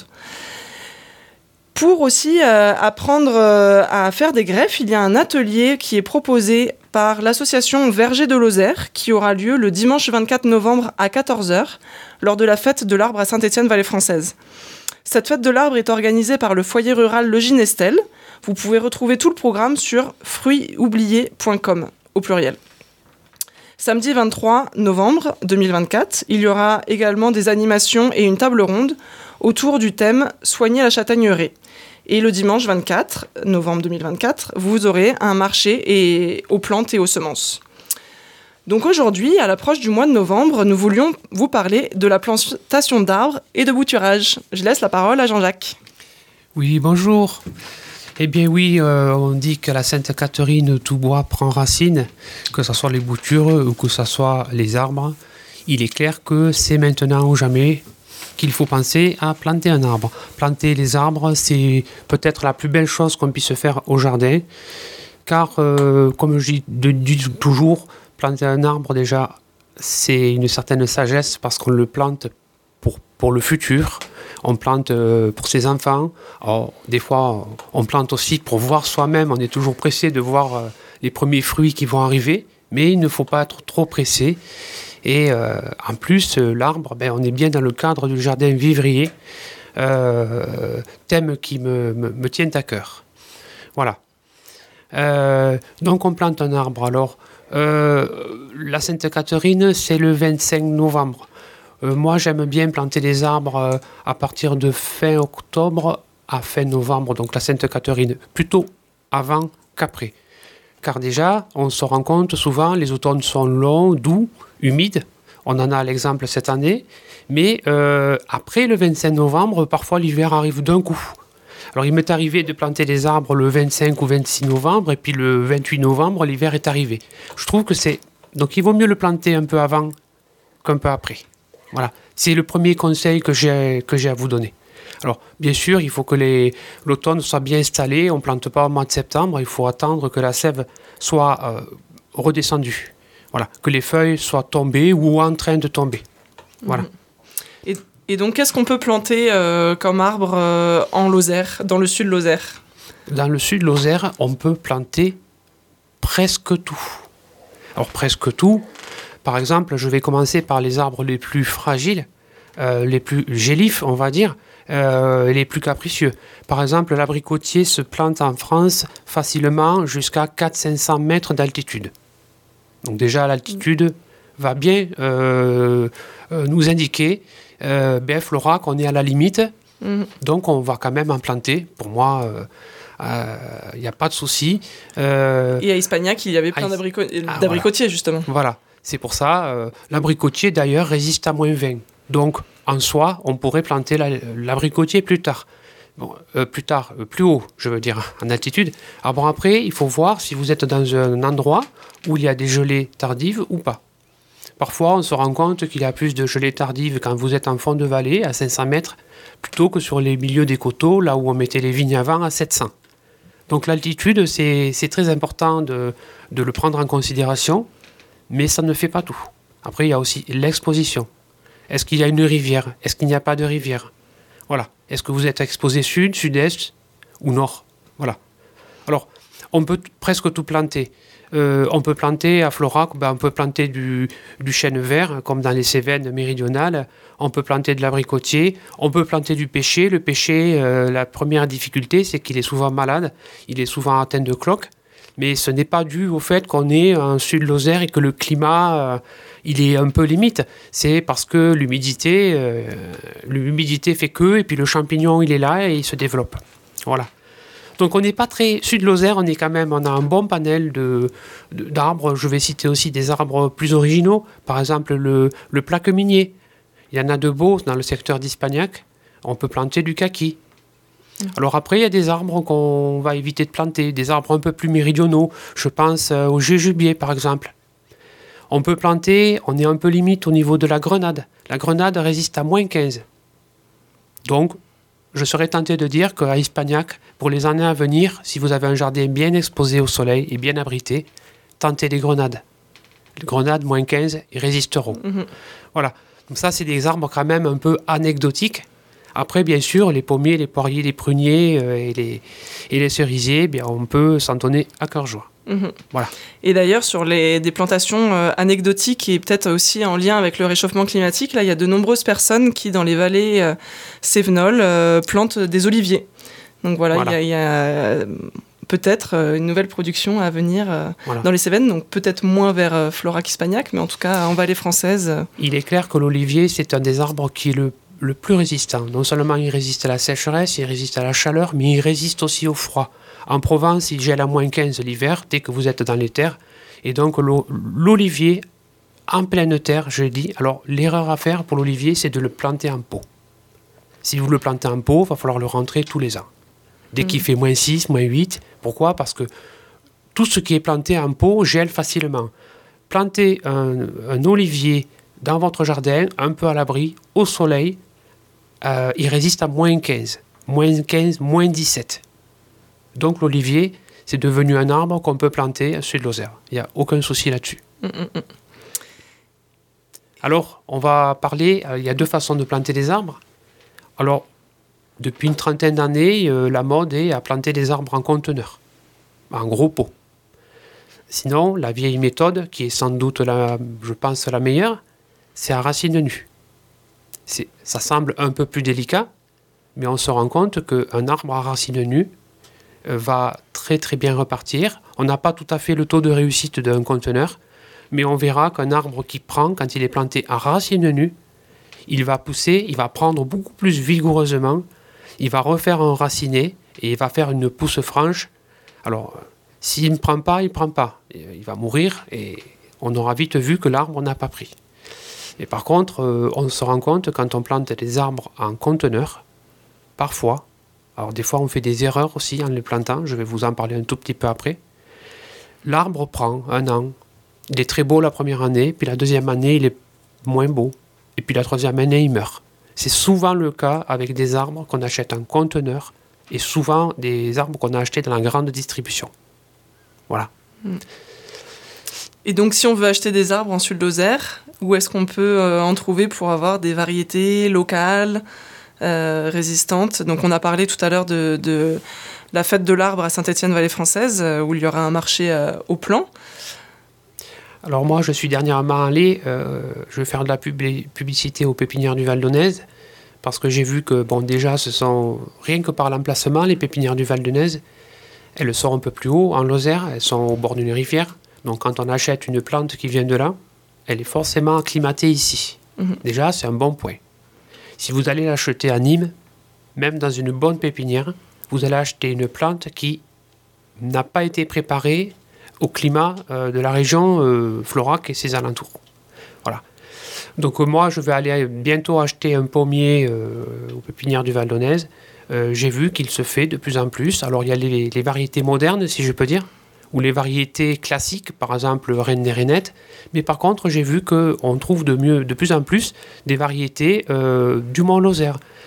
Pour aussi euh, apprendre euh, à faire des greffes, il y a un atelier qui est proposé par l'association Verger de Lozère qui aura lieu le dimanche vingt-quatre novembre à quatorze heures lors de la fête de l'arbre à Saint-Étienne-Vallée-Française. Cette fête de l'arbre est organisée par le foyer rural Le Ginestel. Vous pouvez retrouver tout le programme sur fruits oubliés point com au pluriel. Samedi vingt-trois novembre deux mille vingt-quatre, il y aura également des animations et une table ronde autour du thème « Soigner la châtaigneraie ». Et le dimanche vingt-quatre novembre deux mille vingt-quatre, vous aurez un marché et aux plantes et aux semences. Donc aujourd'hui, à l'approche du mois de novembre, nous voulions vous parler de la plantation d'arbres et de bouturage. Je laisse la parole à Jean-Jacques. Oui, bonjour. Eh bien oui, euh, on dit que la Sainte Catherine, tout bois prend racine, que ce soit les boutures ou que ce soit les arbres. Il est clair que c'est maintenant ou jamais qu'il faut penser à planter un arbre. Planter les arbres, c'est peut-être la plus belle chose qu'on puisse faire au jardin, car, euh, comme je dis toujours, planter un arbre, déjà, c'est une certaine sagesse, parce qu'on le plante pour, pour le futur, on plante euh, pour ses enfants. Alors, des fois, on plante aussi pour voir soi-même, on est toujours pressé de voir euh, les premiers fruits qui vont arriver, mais il ne faut pas être trop pressé. Et euh, en plus, euh, l'arbre, ben, on est bien dans le cadre du jardin vivrier, euh, thème qui me, me, me tient à cœur. Voilà. Euh, donc on plante un arbre. Alors, euh, la Sainte Catherine, c'est le vingt-cinq novembre. Euh, moi, j'aime bien planter des arbres euh, à partir de fin octobre à fin novembre, donc la Sainte Catherine, plutôt avant qu'après. Car déjà, on se rend compte souvent, les automnes sont longs, doux, humides. On en a l'exemple cette année. Mais euh, après le vingt-cinq novembre, parfois l'hiver arrive d'un coup. Alors il m'est arrivé de planter des arbres le vingt-cinq ou vingt-six novembre, et puis le vingt-huit novembre, l'hiver est arrivé. Je trouve que c'est... Donc il vaut mieux le planter un peu avant qu'un peu après. Voilà. C'est le premier conseil que j'ai, que j'ai à vous donner. Alors, bien sûr, il faut que les, l'automne soit bien installé. On ne plante pas au mois de septembre. Il faut attendre que la sève soit euh, redescendue. Voilà. Que les feuilles soient tombées ou en train de tomber. Voilà. Et, et donc, qu'est-ce qu'on peut planter euh, comme arbre euh, en Lozère, dans le sud Lozère ? Dans le sud Lozère, on peut planter presque tout. Alors, presque tout. Par exemple, je vais commencer par les arbres les plus fragiles, euh, les plus gélifs, on va dire. Euh, les plus capricieux. Par exemple, l'abricotier se plante en France facilement jusqu'à quatre cents à cinq cents mètres d'altitude. Donc déjà, l'altitude va bien euh, euh, nous indiquer, euh, B F Flora, qu'on est à la limite. Mmh. Donc on va quand même en planter. Pour moi, il euh, n'y euh, a pas de souci. Euh, Et à Hispagnac, il y avait plein d'abrico- ah, d'abricotiers, voilà. justement. Voilà, c'est pour ça. Euh, l'abricotier, d'ailleurs, résiste à moins vingt. Donc, en soi, on pourrait planter la, l'abricotier plus tard. Bon, euh, plus tard, euh, plus haut, je veux dire, en altitude. Alors bon, après, il faut voir si vous êtes dans un endroit où il y a des gelées tardives ou pas. Parfois, on se rend compte qu'il y a plus de gelées tardives quand vous êtes en fond de vallée, à cinq cents mètres, plutôt que sur les milieux des coteaux, là où on mettait les vignes avant, à sept cents. Donc l'altitude, c'est, c'est très important de, de le prendre en considération, mais ça ne fait pas tout. Après, il y a aussi l'exposition. Est-ce qu'il y a une rivière? Est-ce qu'il n'y a pas de rivière? Voilà. Est-ce que vous êtes exposé sud, sud-est ou nord? Voilà. Alors, on peut t- presque tout planter. Euh, on peut planter à Florac, ben, on peut planter du, du chêne vert, comme dans les Cévennes méridionales. On peut planter de l'abricotier. On peut planter du pêcher. Le pêcher, euh, la première difficulté, c'est qu'il est souvent malade. Il est souvent atteint de cloques. Mais ce n'est pas dû au fait qu'on est en Sud-Lozère et que le climat, euh, il est un peu limite. C'est parce que l'humidité, euh, l'humidité fait que, et puis le champignon, il est là et il se développe. Voilà. Donc on n'est pas très Sud-Lozère, on est quand même, on a un bon panel de, de, d'arbres. Je vais citer aussi des arbres plus originaux. Par exemple, le, le plaque minier. Il y en a de beaux dans le secteur d'Ispagnac. On peut planter du kaki. Alors après, il y a des arbres qu'on va éviter de planter, des arbres un peu plus méridionaux. Je pense au jéjubier, par exemple. On peut planter, on est un peu limite au niveau de la grenade. La grenade résiste à moins quinze. Donc, je serais tenté de dire qu'à Ispagnac, pour les années à venir, si vous avez un jardin bien exposé au soleil et bien abrité, tentez les grenades. Les grenades, moins quinze, ils résisteront. Mmh. Voilà. Donc ça, c'est des arbres quand même un peu anecdotiques. Après, bien sûr, les pommiers, les poiriers, les pruniers euh, et, les, et les cerisiers, eh bien, on peut s'en donner à cœur joie. Mmh. Voilà. Et d'ailleurs, sur les, des plantations euh, anecdotiques et peut-être aussi en lien avec le réchauffement climatique, là, il y a de nombreuses personnes qui, dans les vallées euh, cévenoles, euh, plantent des oliviers. Donc voilà, voilà. il y a, il y a euh, peut-être euh, une nouvelle production à venir euh, voilà. dans les Cévennes, donc peut-être moins vers euh, Florac-Ispagnac, mais en tout cas en vallée française. Euh... Il est clair que l'olivier, c'est un des arbres qui est le le plus résistant. Non seulement il résiste à la sécheresse, il résiste à la chaleur, mais il résiste aussi au froid. En Provence, il gèle à moins quinze l'hiver, dès que vous êtes dans les terres. Et donc l'olivier, en pleine terre, je dis, alors l'erreur à faire pour l'olivier, c'est de le planter en pot. Si vous le plantez en pot, il va falloir le rentrer tous les ans. Dès mmh. qu'il fait moins six, moins huit. Pourquoi? Parce que tout ce qui est planté en pot gèle facilement. Planter un, un olivier dans votre jardin, un peu à l'abri, au soleil, euh, il résiste à moins quinze, moins quinze, moins dix-sept. Donc l'olivier, c'est devenu un arbre qu'on peut planter à Sud-Lozère. Il n'y a aucun souci là-dessus. Mmh, mmh. Alors, on va parler, euh, il y a deux façons de planter des arbres. Alors, depuis une trentaine d'années, euh, la mode est à planter des arbres en conteneur, en gros pot. Sinon, la vieille méthode, qui est sans doute, la, je pense, la meilleure, c'est à racines nues. C'est, ça semble un peu plus délicat, mais on se rend compte qu'un arbre à racines nues euh, va très très bien repartir. On n'a pas tout à fait le taux de réussite d'un conteneur, mais on verra qu'un arbre qui prend, quand il est planté à racines nues, il va pousser, il va prendre beaucoup plus vigoureusement, il va refaire un raciné et il va faire une pousse franche. Alors, s'il ne prend pas, il ne prend pas. Il va mourir et on aura vite vu que l'arbre n'a pas pris. Et par contre, euh, on se rend compte quand on plante des arbres en conteneur, parfois, alors des fois on fait des erreurs aussi en les plantant, je vais vous en parler un tout petit peu après, l'arbre prend un an, il est très beau la première année, puis la deuxième année il est moins beau, et puis la troisième année il meurt. C'est souvent le cas avec des arbres qu'on achète en conteneur, et souvent des arbres qu'on a achetés dans la grande distribution. Voilà. Et donc si on veut acheter des arbres en Sud-Lozère, où est-ce qu'on peut euh, en trouver pour avoir des variétés locales, euh, résistantes? Donc on a parlé tout à l'heure de, de la fête de l'arbre à Saint-Étienne-Vallée-Française, euh, où il y aura un marché euh, au plan. Alors moi je suis dernièrement allé, euh, je vais faire de la pub- publicité aux pépinières du Val d'Aunaise, parce que j'ai vu que bon déjà ce sont, rien que par l'emplacement, les pépinières du Val d'Aunaise, elles sont un peu plus haut en Lozère, elles sont au bord d'une rivière. Donc quand on achète une plante qui vient de là, elle est forcément acclimatée ici. Mmh. Déjà, c'est un bon point. Si vous allez l'acheter à Nîmes, même dans une bonne pépinière, vous allez acheter une plante qui n'a pas été préparée au climat euh, de la région euh, Florac et ses alentours. Voilà. Donc euh, moi, je vais aller bientôt acheter un pommier euh, aux pépinières du Val d'Aunaise. Euh, j'ai vu qu'il se fait de plus en plus. Alors il y a les, les variétés modernes, si je peux dire, ou les variétés classiques, par exemple Reine des Rainettes. Mais par contre, j'ai vu qu'on trouve de, mieux, de plus en plus des variétés euh, du Mont-Lozère.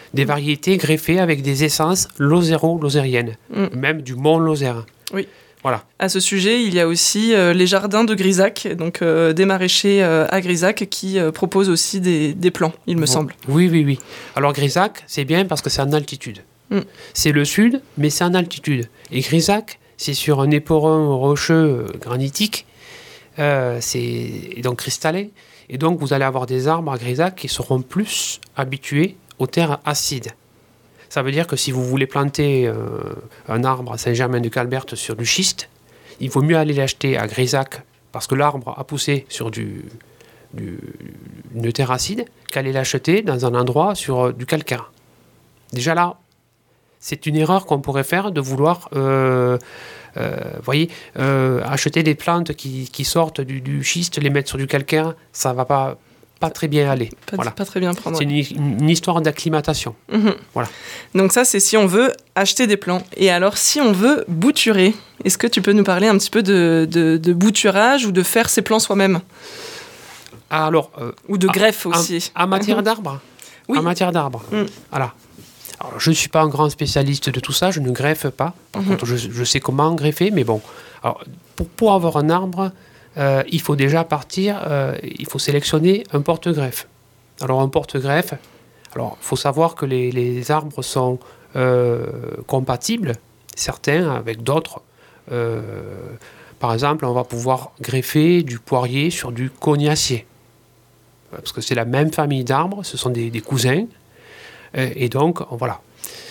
des variétés greffées avec des essences lozéro-lozériennes, mmh. même du Mont Lozère. Oui. Voilà. À ce sujet, il y a aussi euh, les jardins de Grisac, donc euh, des maraîchers euh, à Grisac qui euh, proposent aussi des, des plants, il me bon. semble. Oui, oui, oui. Alors Grisac, c'est bien parce que c'est en altitude. Mm. C'est le sud, mais c'est en altitude. Et Grisac, c'est sur un éperon rocheux euh, granitique, euh, c'est donc cristallin. Et donc, vous allez avoir des arbres à Grisac qui seront plus habitués aux terres acides. Ça veut dire que si vous voulez planter euh, un arbre à Saint-Germain-de-Calberte sur du schiste, il vaut mieux aller l'acheter à Grisac parce que l'arbre a poussé sur du, du, une terre acide qu'aller l'acheter dans un endroit sur euh, du calcaire. Déjà là, c'est une erreur qu'on pourrait faire de vouloir euh, euh, voyez, euh, acheter des plantes qui, qui sortent du, du schiste, les mettre sur du calcaire, ça ne va pas... pas très bien aller. Pas, voilà. pas très bien prendre. C'est une, une histoire d'acclimatation. Mmh. Voilà. Donc ça, c'est si on veut acheter des plants. Et alors, si on veut bouturer, est-ce que tu peux nous parler un petit peu de, de, de bouturage ou de faire ses plants soi-même ? Alors, euh, ou de greffe en, aussi. En, en matière d'arbre. Oui. En matière d'arbre. Mmh. Voilà. Alors, je ne suis pas un grand spécialiste de tout ça, je ne greffe pas. Par mmh. contre, je, je sais comment greffer, mais bon. Alors, pour, pour avoir un arbre... Euh, il faut déjà partir, euh, il faut sélectionner un porte-greffe. Alors un porte-greffe, alors il faut savoir que les, les arbres sont euh, compatibles, certains avec d'autres. Euh, par exemple, on va pouvoir greffer du poirier sur du cognacier. Parce que c'est la même famille d'arbres, ce sont des, des cousins. Et, et donc, voilà.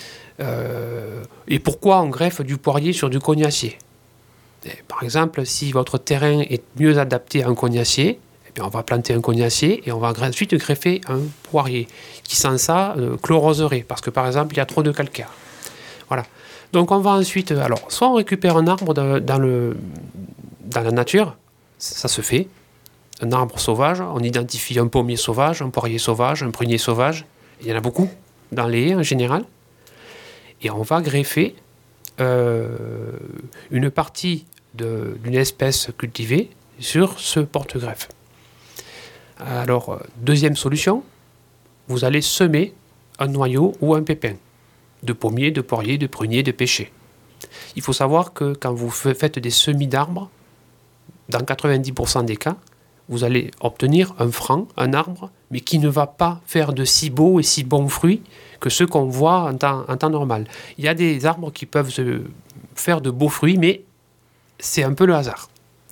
Euh, et pourquoi on greffe du poirier sur du cognacier ? Par exemple, si votre terrain est mieux adapté à un cognacier, eh bien on va planter un cognacier et on va ensuite greffer un poirier qui, sans ça, euh, chloroserait, parce que, par exemple, il y a trop de calcaire. Voilà. Donc, on va ensuite... Alors, soit on récupère un arbre de, dans, le, dans la nature, ça se fait, un arbre sauvage, on identifie un pommier sauvage, un poirier sauvage, un prunier sauvage, il y en a beaucoup dans les haies en général, et on va greffer Euh, une partie de, d'une espèce cultivée sur ce porte-greffe. Alors, deuxième solution, vous allez semer un noyau ou un pépin de pommier, de poirier, de prunier, de pêcher. Il faut savoir que quand vous faites des semis d'arbres, dans quatre-vingt-dix pour cent des cas, vous allez obtenir un franc, un arbre, mais qui ne va pas faire de si beaux et si bons fruits que ceux qu'on voit en temps, en temps normal. Il y a des arbres qui peuvent se faire de beaux fruits, mais c'est un peu le hasard.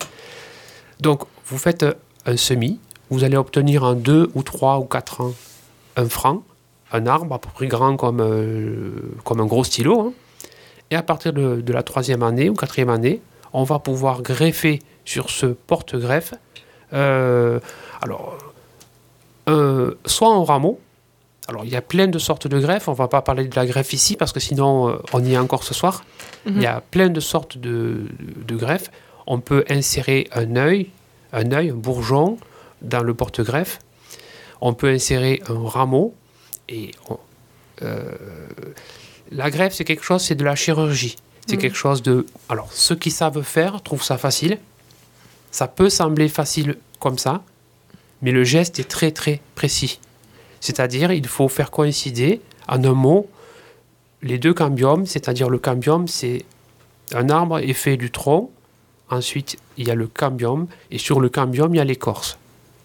Donc, vous faites un semis, vous allez obtenir en deux ou trois ou quatre ans un franc, un arbre à peu près grand comme, euh, comme un gros stylo. Hein. Et à partir de, de la troisième année ou quatrième année, on va pouvoir greffer sur ce porte-greffe euh, alors, euh, soit en rameau. Alors, il y a plein de sortes de greffes. On ne va pas parler de la greffe ici parce que sinon, euh, on y est encore ce soir. Mm-hmm. Il y a plein de sortes de, de, de greffes. On peut insérer un œil, un œil, un bourgeon dans le porte-greffe. On peut insérer un rameau. Et on, euh, la greffe, c'est quelque chose, c'est de la chirurgie. C'est mm. quelque chose de... Alors, ceux qui savent faire trouvent ça facile. Ça peut sembler facile comme ça, mais le geste est très, très précis. C'est-à-dire, il faut faire coïncider, en un mot, les deux cambiomes. C'est-à-dire, le cambiome, c'est un arbre est fait du tronc. Ensuite, il y a le cambiome. Et sur le cambiome, il y a l'écorce.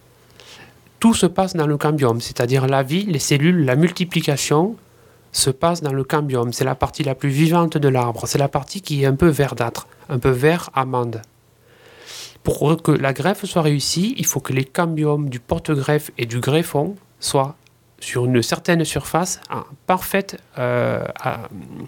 Tout se passe dans le cambiome. C'est-à-dire, la vie, les cellules, la multiplication se passe dans le cambiome. C'est la partie la plus vivante de l'arbre. C'est la partie qui est un peu verdâtre, un peu vert amande. Pour que la greffe soit réussie, il faut que les cambiomes du porte-greffe et du greffon soient sur une certaine surface en parfaite, euh, à,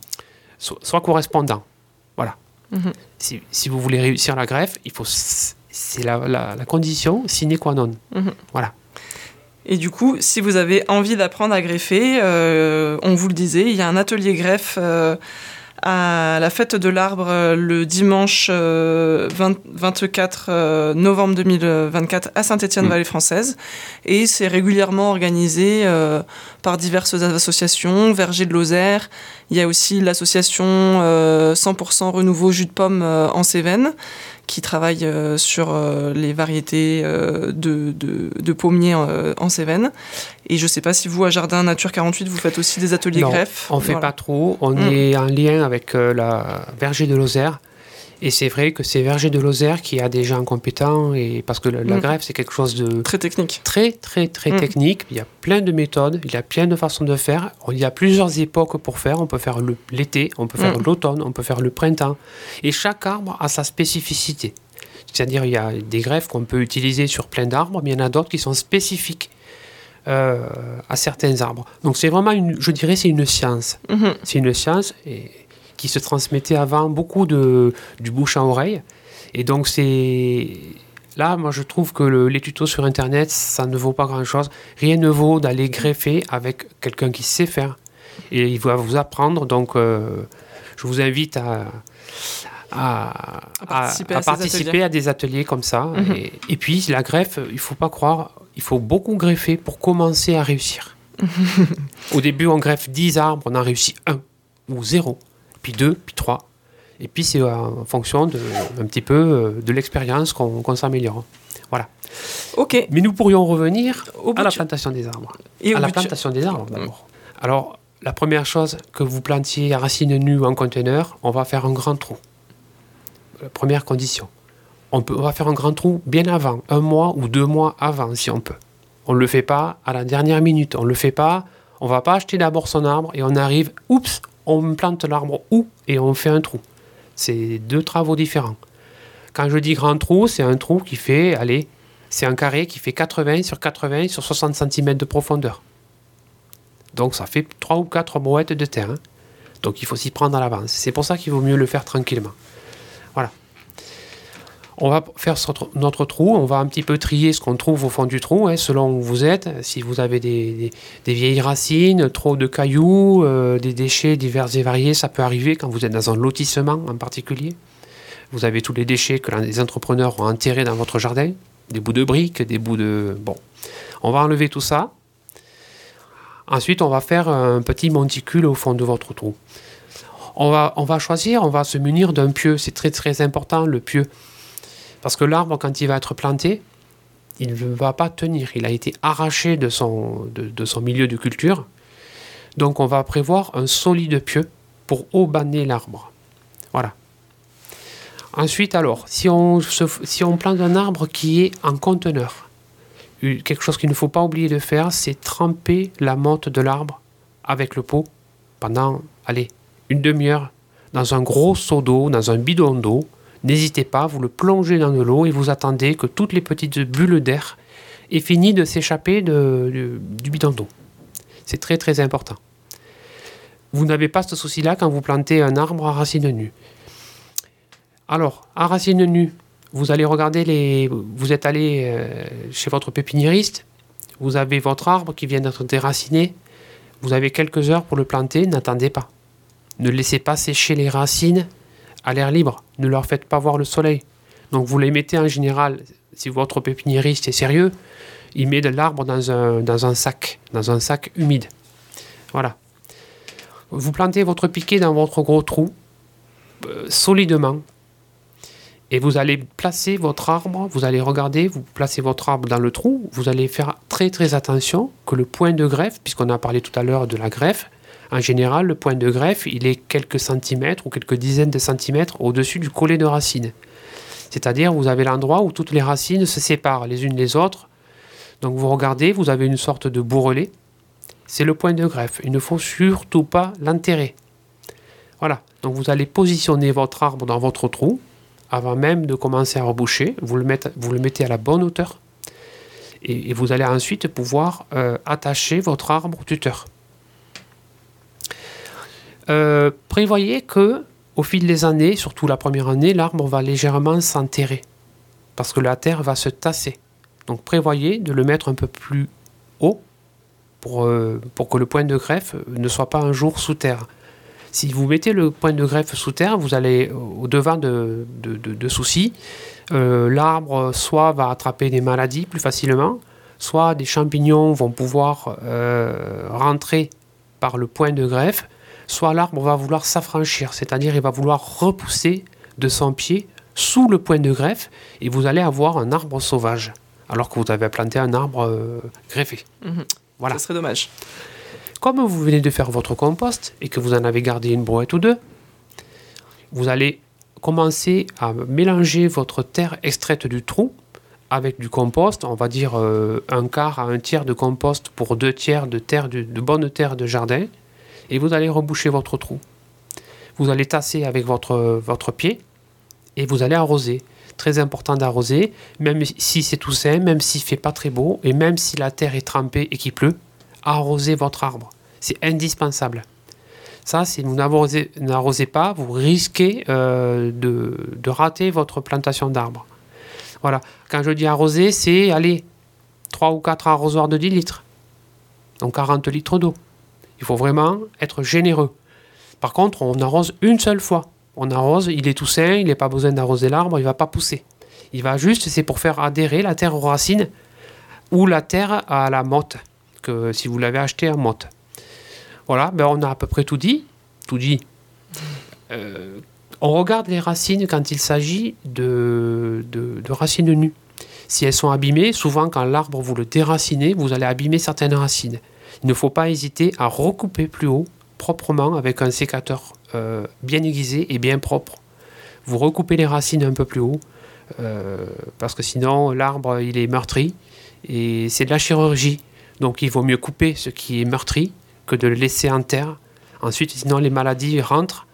soit correspondants. Voilà. Mm-hmm. Si, si vous voulez réussir la greffe, il faut, c'est la, la, la condition sine qua non. Mm-hmm. Voilà. Et du coup, si vous avez envie d'apprendre à greffer, euh, on vous le disait, il y a un atelier greffe euh, à la fête de l'arbre euh, le dimanche euh, vingt, vingt-quatre euh, novembre deux mille vingt-quatre à Saint-Étienne-Vallée Française. Et c'est régulièrement organisé euh, par diverses associations, Verger de Lozère. Il y a aussi l'association euh, cent pour cent Renouveau Jus de Pomme euh, en Cévennes, qui travaille euh, sur euh, les variétés euh, de, de, de pommiers euh, en Cévennes. Et je ne sais pas si vous, à Jardin Nature quarante-huit, vous faites aussi des ateliers non, greffes. On ne fait voilà. pas trop. On mmh. est en lien avec euh, la Verger de Lozère. Et c'est vrai que c'est Verger de Lozère qui a des gens compétents, et parce que la, la mmh. greffe, c'est quelque chose de... Très technique. Très, très, très mmh. technique. Il y a plein de méthodes, il y a plein de façons de faire. Il y a plusieurs époques pour faire. On peut faire le, l'été, on peut faire mmh. l'automne, on peut faire le printemps. Et chaque arbre a sa spécificité. C'est-à-dire, il y a des greffes qu'on peut utiliser sur plein d'arbres, mais il y en a d'autres qui sont spécifiques euh, à certains arbres. Donc, c'est vraiment, une, je dirais, c'est une science. Mmh. C'est une science et, qui se transmettait avant beaucoup de, du bouche à oreille. Et donc, c'est... Là, moi, je trouve que le, les tutos sur Internet, ça ne vaut pas grand-chose. Rien ne vaut d'aller greffer avec quelqu'un qui sait faire. Et il va vous apprendre. Donc, euh, je vous invite à... À, à participer, à, à, participer à des ateliers comme ça. Mmh. Et, et puis, la greffe, il ne faut pas croire, il faut beaucoup greffer pour commencer à réussir. Au début, on greffe dix arbres, on en réussit un ou zéro, puis deux, puis trois. Et puis, c'est en fonction de, un petit peu de l'expérience qu'on, qu'on s'améliore. Voilà. Ok. Mais nous pourrions revenir au à la plantation des arbres. Et à la but... plantation des arbres, d'abord. Alors, la première chose, que vous plantiez à racines nues ou en conteneur, on va faire un grand trou. Première condition. On, peut, on va faire un grand trou bien avant, un mois ou deux mois avant si on peut. On ne le fait pas à la dernière minute. On ne le fait pas, on ne va pas acheter d'abord son arbre et on arrive, oups, on plante l'arbre où et on fait un trou. C'est deux travaux différents. Quand je dis grand trou, c'est un trou qui fait, allez, c'est un carré qui fait quatre-vingts sur quatre-vingts sur soixante centimètres de profondeur. Donc ça fait trois ou quatre brouettes de terre. Hein. Donc il faut s'y prendre à l'avance. C'est pour ça qu'il vaut mieux le faire tranquillement. Voilà. On va faire notre trou, on va un petit peu trier ce qu'on trouve au fond du trou, hein, selon où vous êtes. Si vous avez des, des, des vieilles racines, trop de cailloux, euh, des déchets divers et variés, ça peut arriver quand vous êtes dans un lotissement en particulier. Vous avez tous les déchets que les entrepreneurs ont enterrés dans votre jardin, des bouts de briques, des bouts de... Bon, on va enlever tout ça. Ensuite, on va faire un petit monticule au fond de votre trou. On va, on va choisir, on va se munir d'un pieu. C'est très très important, le pieu. Parce que l'arbre, quand il va être planté, il ne va pas tenir. Il a été arraché de son, de, de son milieu de culture. Donc on va prévoir un solide pieu pour aubaner l'arbre. Voilà. Ensuite, alors, si on, se, si on plante un arbre qui est en conteneur, quelque chose qu'il ne faut pas oublier de faire, c'est tremper la motte de l'arbre avec le pot pendant, allez, une demi-heure, dans un gros seau d'eau, dans un bidon d'eau. N'hésitez pas, vous le plongez dans de l'eau et vous attendez que toutes les petites bulles d'air aient fini de s'échapper de, de, du bidon d'eau. C'est très très important. Vous n'avez pas ce souci-là quand vous plantez un arbre à racines nues. Alors, à racines nues, vous allez regarder les... Vous êtes allé euh, chez votre pépiniériste, vous avez votre arbre qui vient d'être déraciné, vous avez quelques heures pour le planter, n'attendez pas. Ne laissez pas sécher les racines à l'air libre. Ne leur faites pas voir le soleil. Donc vous les mettez en général, si votre pépiniériste est sérieux, il met de l'arbre dans un, dans un sac, dans un sac humide. Voilà. Vous plantez votre piquet dans votre gros trou, euh, solidement, et vous allez placer votre arbre, vous allez regarder, vous placez votre arbre dans le trou, vous allez faire très très attention que le point de greffe, puisqu'on a parlé tout à l'heure de la greffe, en général, le point de greffe, il est quelques centimètres ou quelques dizaines de centimètres au-dessus du collet de racines. C'est-à-dire, vous avez l'endroit où toutes les racines se séparent les unes des autres. Donc vous regardez, vous avez une sorte de bourrelet. C'est le point de greffe. Il ne faut surtout pas l'enterrer. Voilà. Donc vous allez positionner votre arbre dans votre trou avant même de commencer à reboucher. Vous le mettez, vous le mettez à la bonne hauteur. Et, et vous allez ensuite pouvoir euh, attacher votre arbre au tuteur. Euh, prévoyez que au fil des années, surtout la première année, l'arbre va légèrement s'enterrer parce que la terre va se tasser. Donc prévoyez de le mettre un peu plus haut pour, euh, pour que le point de greffe ne soit pas un jour sous terre. Si vous mettez le point de greffe sous terre, vous allez au-devant de, de, de, de soucis. Euh, l'arbre soit va attraper des maladies plus facilement, soit des champignons vont pouvoir euh, rentrer par le point de greffe, soit l'arbre va vouloir s'affranchir, c'est-à-dire il va vouloir repousser de son pied sous le point de greffe et vous allez avoir un arbre sauvage, alors que vous avez planté un arbre euh, greffé. Mmh. Voilà. Ça serait dommage. Comme vous venez de faire votre compost et que vous en avez gardé une brouette ou deux, vous allez commencer à mélanger votre terre extraite du trou avec du compost, on va dire euh, un quart à un tiers de compost pour deux tiers de terre de, de bonne terre de jardin, et vous allez reboucher votre trou. Vous allez tasser avec votre, votre pied et vous allez arroser. Très important d'arroser, même si c'est tout sain, même s'il ne fait pas très beau, et même si la terre est trempée et qu'il pleut, arrosez votre arbre. C'est indispensable. Ça, si vous n'arrosez, n'arrosez pas, vous risquez euh, de, de rater votre plantation d'arbres. Voilà. Quand je dis arroser, c'est, allez, trois ou quatre arrosoirs de dix litres. Donc quarante litres d'eau. Il faut vraiment être généreux. Par contre, on arrose une seule fois. On arrose, il est tout sain, il n'a pas besoin d'arroser l'arbre, il ne va pas pousser. Il va juste, c'est pour faire adhérer la terre aux racines ou la terre à la motte, que si vous l'avez acheté en motte. Voilà, ben on a à peu près tout dit. Tout dit. Euh, on regarde les racines quand il s'agit de, de, de racines nues. Si elles sont abîmées, souvent quand l'arbre vous le déracinez, vous allez abîmer certaines racines. Il ne faut pas hésiter à recouper plus haut, proprement, avec un sécateur euh, bien aiguisé et bien propre. Vous recoupez les racines un peu plus haut, euh, parce que sinon l'arbre il est meurtri, et c'est de la chirurgie. Donc il vaut mieux couper ce qui est meurtri que de le laisser en terre. Ensuite, sinon les maladies rentrent.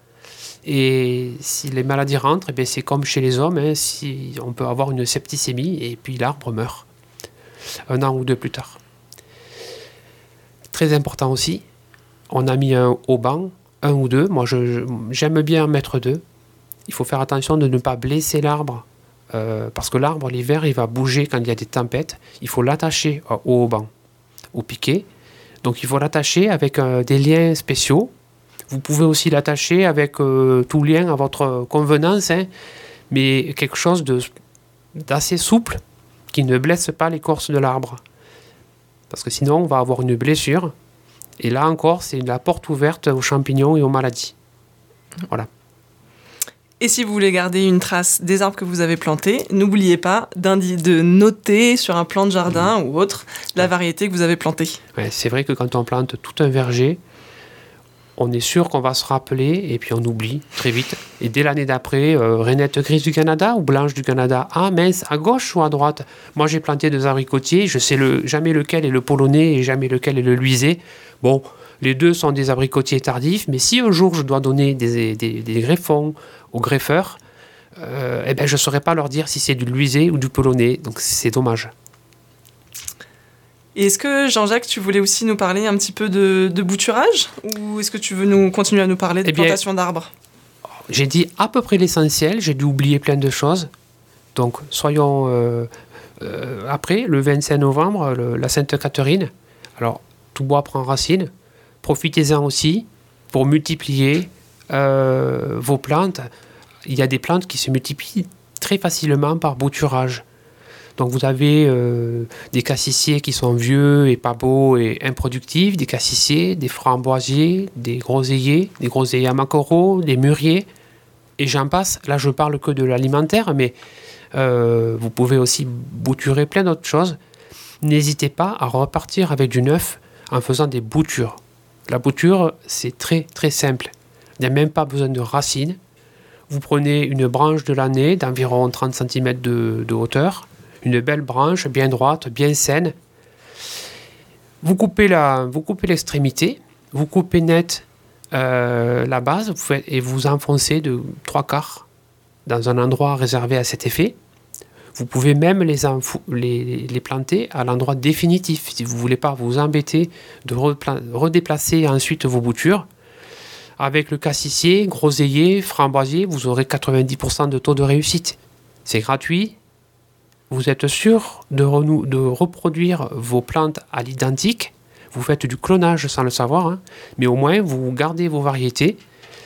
Et si les maladies rentrent, eh bien, c'est comme chez les hommes, hein, si on peut avoir une septicémie et puis l'arbre meurt un an ou deux plus tard. Très important aussi, on a mis un auban, un ou deux. Moi, je, je, j'aime bien en mettre deux. Il faut faire attention de ne pas blesser l'arbre, euh, parce que l'arbre, l'hiver, il va bouger quand il y a des tempêtes. Il faut l'attacher au auban, au piquet. Donc, il faut l'attacher avec euh, des liens spéciaux. Vous pouvez aussi l'attacher avec euh, tout lien à votre convenance, hein, mais quelque chose de, d'assez souple qui ne blesse pas l'écorce de l'arbre. Parce que sinon, on va avoir une blessure. Et là encore, c'est la porte ouverte aux champignons et aux maladies. Voilà. Et si vous voulez garder une trace des arbres que vous avez plantés, n'oubliez pas de noter sur un plan de jardin mmh. ou autre la variété que vous avez plantée. Ouais, c'est vrai que quand on plante tout un verger, on est sûr qu'on va se rappeler et puis on oublie très vite. Et dès l'année d'après, euh, rainette grise du Canada ou blanche du Canada, ah mince, à gauche ou à droite? Moi j'ai planté deux abricotiers, je sais le, jamais lequel est le polonais et jamais lequel est le luisé. Bon, les deux sont des abricotiers tardifs, mais si un jour je dois donner des, des, des greffons aux greffeurs, euh, eh ben, je ne saurais pas leur dire si c'est du luisé ou du polonais, donc c'est dommage. Et est-ce que, Jean-Jacques, tu voulais aussi nous parler un petit peu de, de bouturage, ou est-ce que tu veux nous continuer à nous parler de eh plantation bien, d'arbres? J'ai dit à peu près l'essentiel, j'ai dû oublier plein de choses. Donc, soyons... Euh, euh, après, le vingt-cinq novembre, le, la Sainte-Catherine, alors, tout bois prend racine. Profitez-en aussi pour multiplier euh, vos plantes. Il y a des plantes qui se multiplient très facilement par bouturage. Donc vous avez euh, des cassissiers qui sont vieux et pas beaux et improductifs, des cassissiers, des framboisiers, des groseilliers, des groseilliers à maquereaux, des mûriers, et j'en passe. Là, je parle que de l'alimentaire, mais euh, vous pouvez aussi bouturer plein d'autres choses. N'hésitez pas à repartir avec du neuf en faisant des boutures. La bouture, c'est très très simple. Il n'y a même pas besoin de racines. Vous prenez une branche de l'année d'environ trente centimètres de, de hauteur, une belle branche bien droite, bien saine. Vous coupez, la, vous coupez l'extrémité, vous coupez net euh, la base vous faites, et vous enfoncez de trois quarts dans un endroit réservé à cet effet. Vous pouvez même les, enfou- les, les planter à l'endroit définitif si vous ne voulez pas vous embêter de repla- redéplacer ensuite vos boutures. Avec le cassissier, groseillier, framboisier, vous aurez quatre-vingt-dix pour cent de taux de réussite. C'est gratuit. Vous êtes sûr de, renou- de reproduire vos plantes à l'identique. Vous faites du clonage sans le savoir, hein, mais au moins vous gardez vos variétés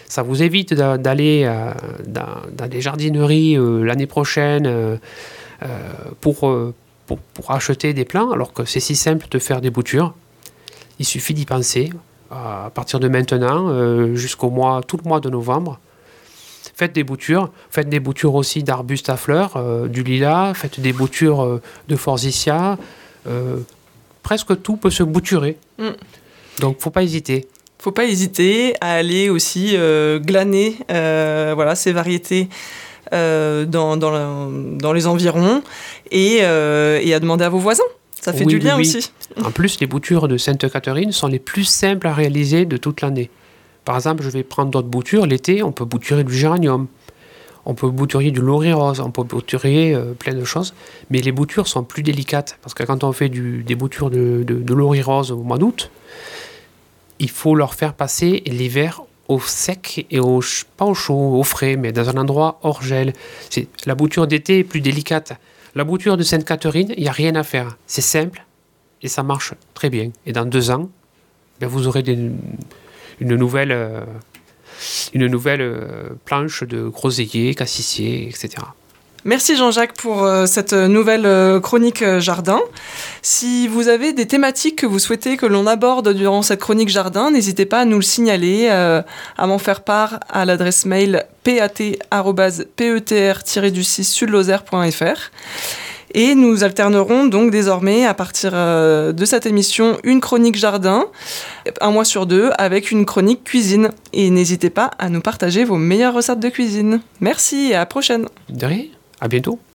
Ça vous évite d'a- d'aller euh, dans, dans des jardineries euh, l'année prochaine euh, euh, pour, euh, pour, pour acheter des plants, alors que c'est si simple de faire des boutures. Il suffit d'y penser. À partir de maintenant, euh, jusqu'au mois, tout le mois de novembre, faites des boutures. Faites des boutures aussi d'arbustes à fleurs, euh, du lilas. Faites des boutures euh, de forsythia. Euh, presque tout peut se bouturer. Mm. Donc, faut pas hésiter. Faut pas hésiter à aller aussi euh, glaner euh, voilà, ces variétés euh, dans, dans, la, dans les environs et, euh, et à demander à vos voisins. Ça fait oui, du lien oui, oui. aussi. En plus, les boutures de Sainte-Catherine sont les plus simples à réaliser de toute l'année. Par exemple, je vais prendre d'autres boutures. L'été, on peut bouturer du géranium. On peut bouturer du laurier rose. On peut bouturer euh, plein de choses. Mais les boutures sont plus délicates. Parce que quand on fait du, des boutures de, de, de laurier rose au mois d'août, il faut leur faire passer l'hiver au sec et au, pas au chaud, au frais, mais dans un endroit hors gel. C'est, la bouture d'été est plus délicate. La bouture de Sainte-Catherine, il n'y a rien à faire. C'est simple et ça marche très bien. Et dans deux ans, bien, vous aurez des, une nouvelle, euh, une nouvelle euh, planche de groseilliers, cassissiers, et cetera. Merci Jean-Jacques pour euh, cette nouvelle euh, chronique euh, jardin. Si vous avez des thématiques que vous souhaitez que l'on aborde durant cette chronique jardin, n'hésitez pas à nous le signaler, euh, à m'en faire part à l'adresse mail pat arobase petr tiret du six sud lozère point f r. Et nous alternerons donc désormais à partir euh, de cette émission une chronique jardin, un mois sur deux, avec une chronique cuisine. Et n'hésitez pas à nous partager vos meilleures recettes de cuisine. Merci et à la prochaine. De rien. À bientôt.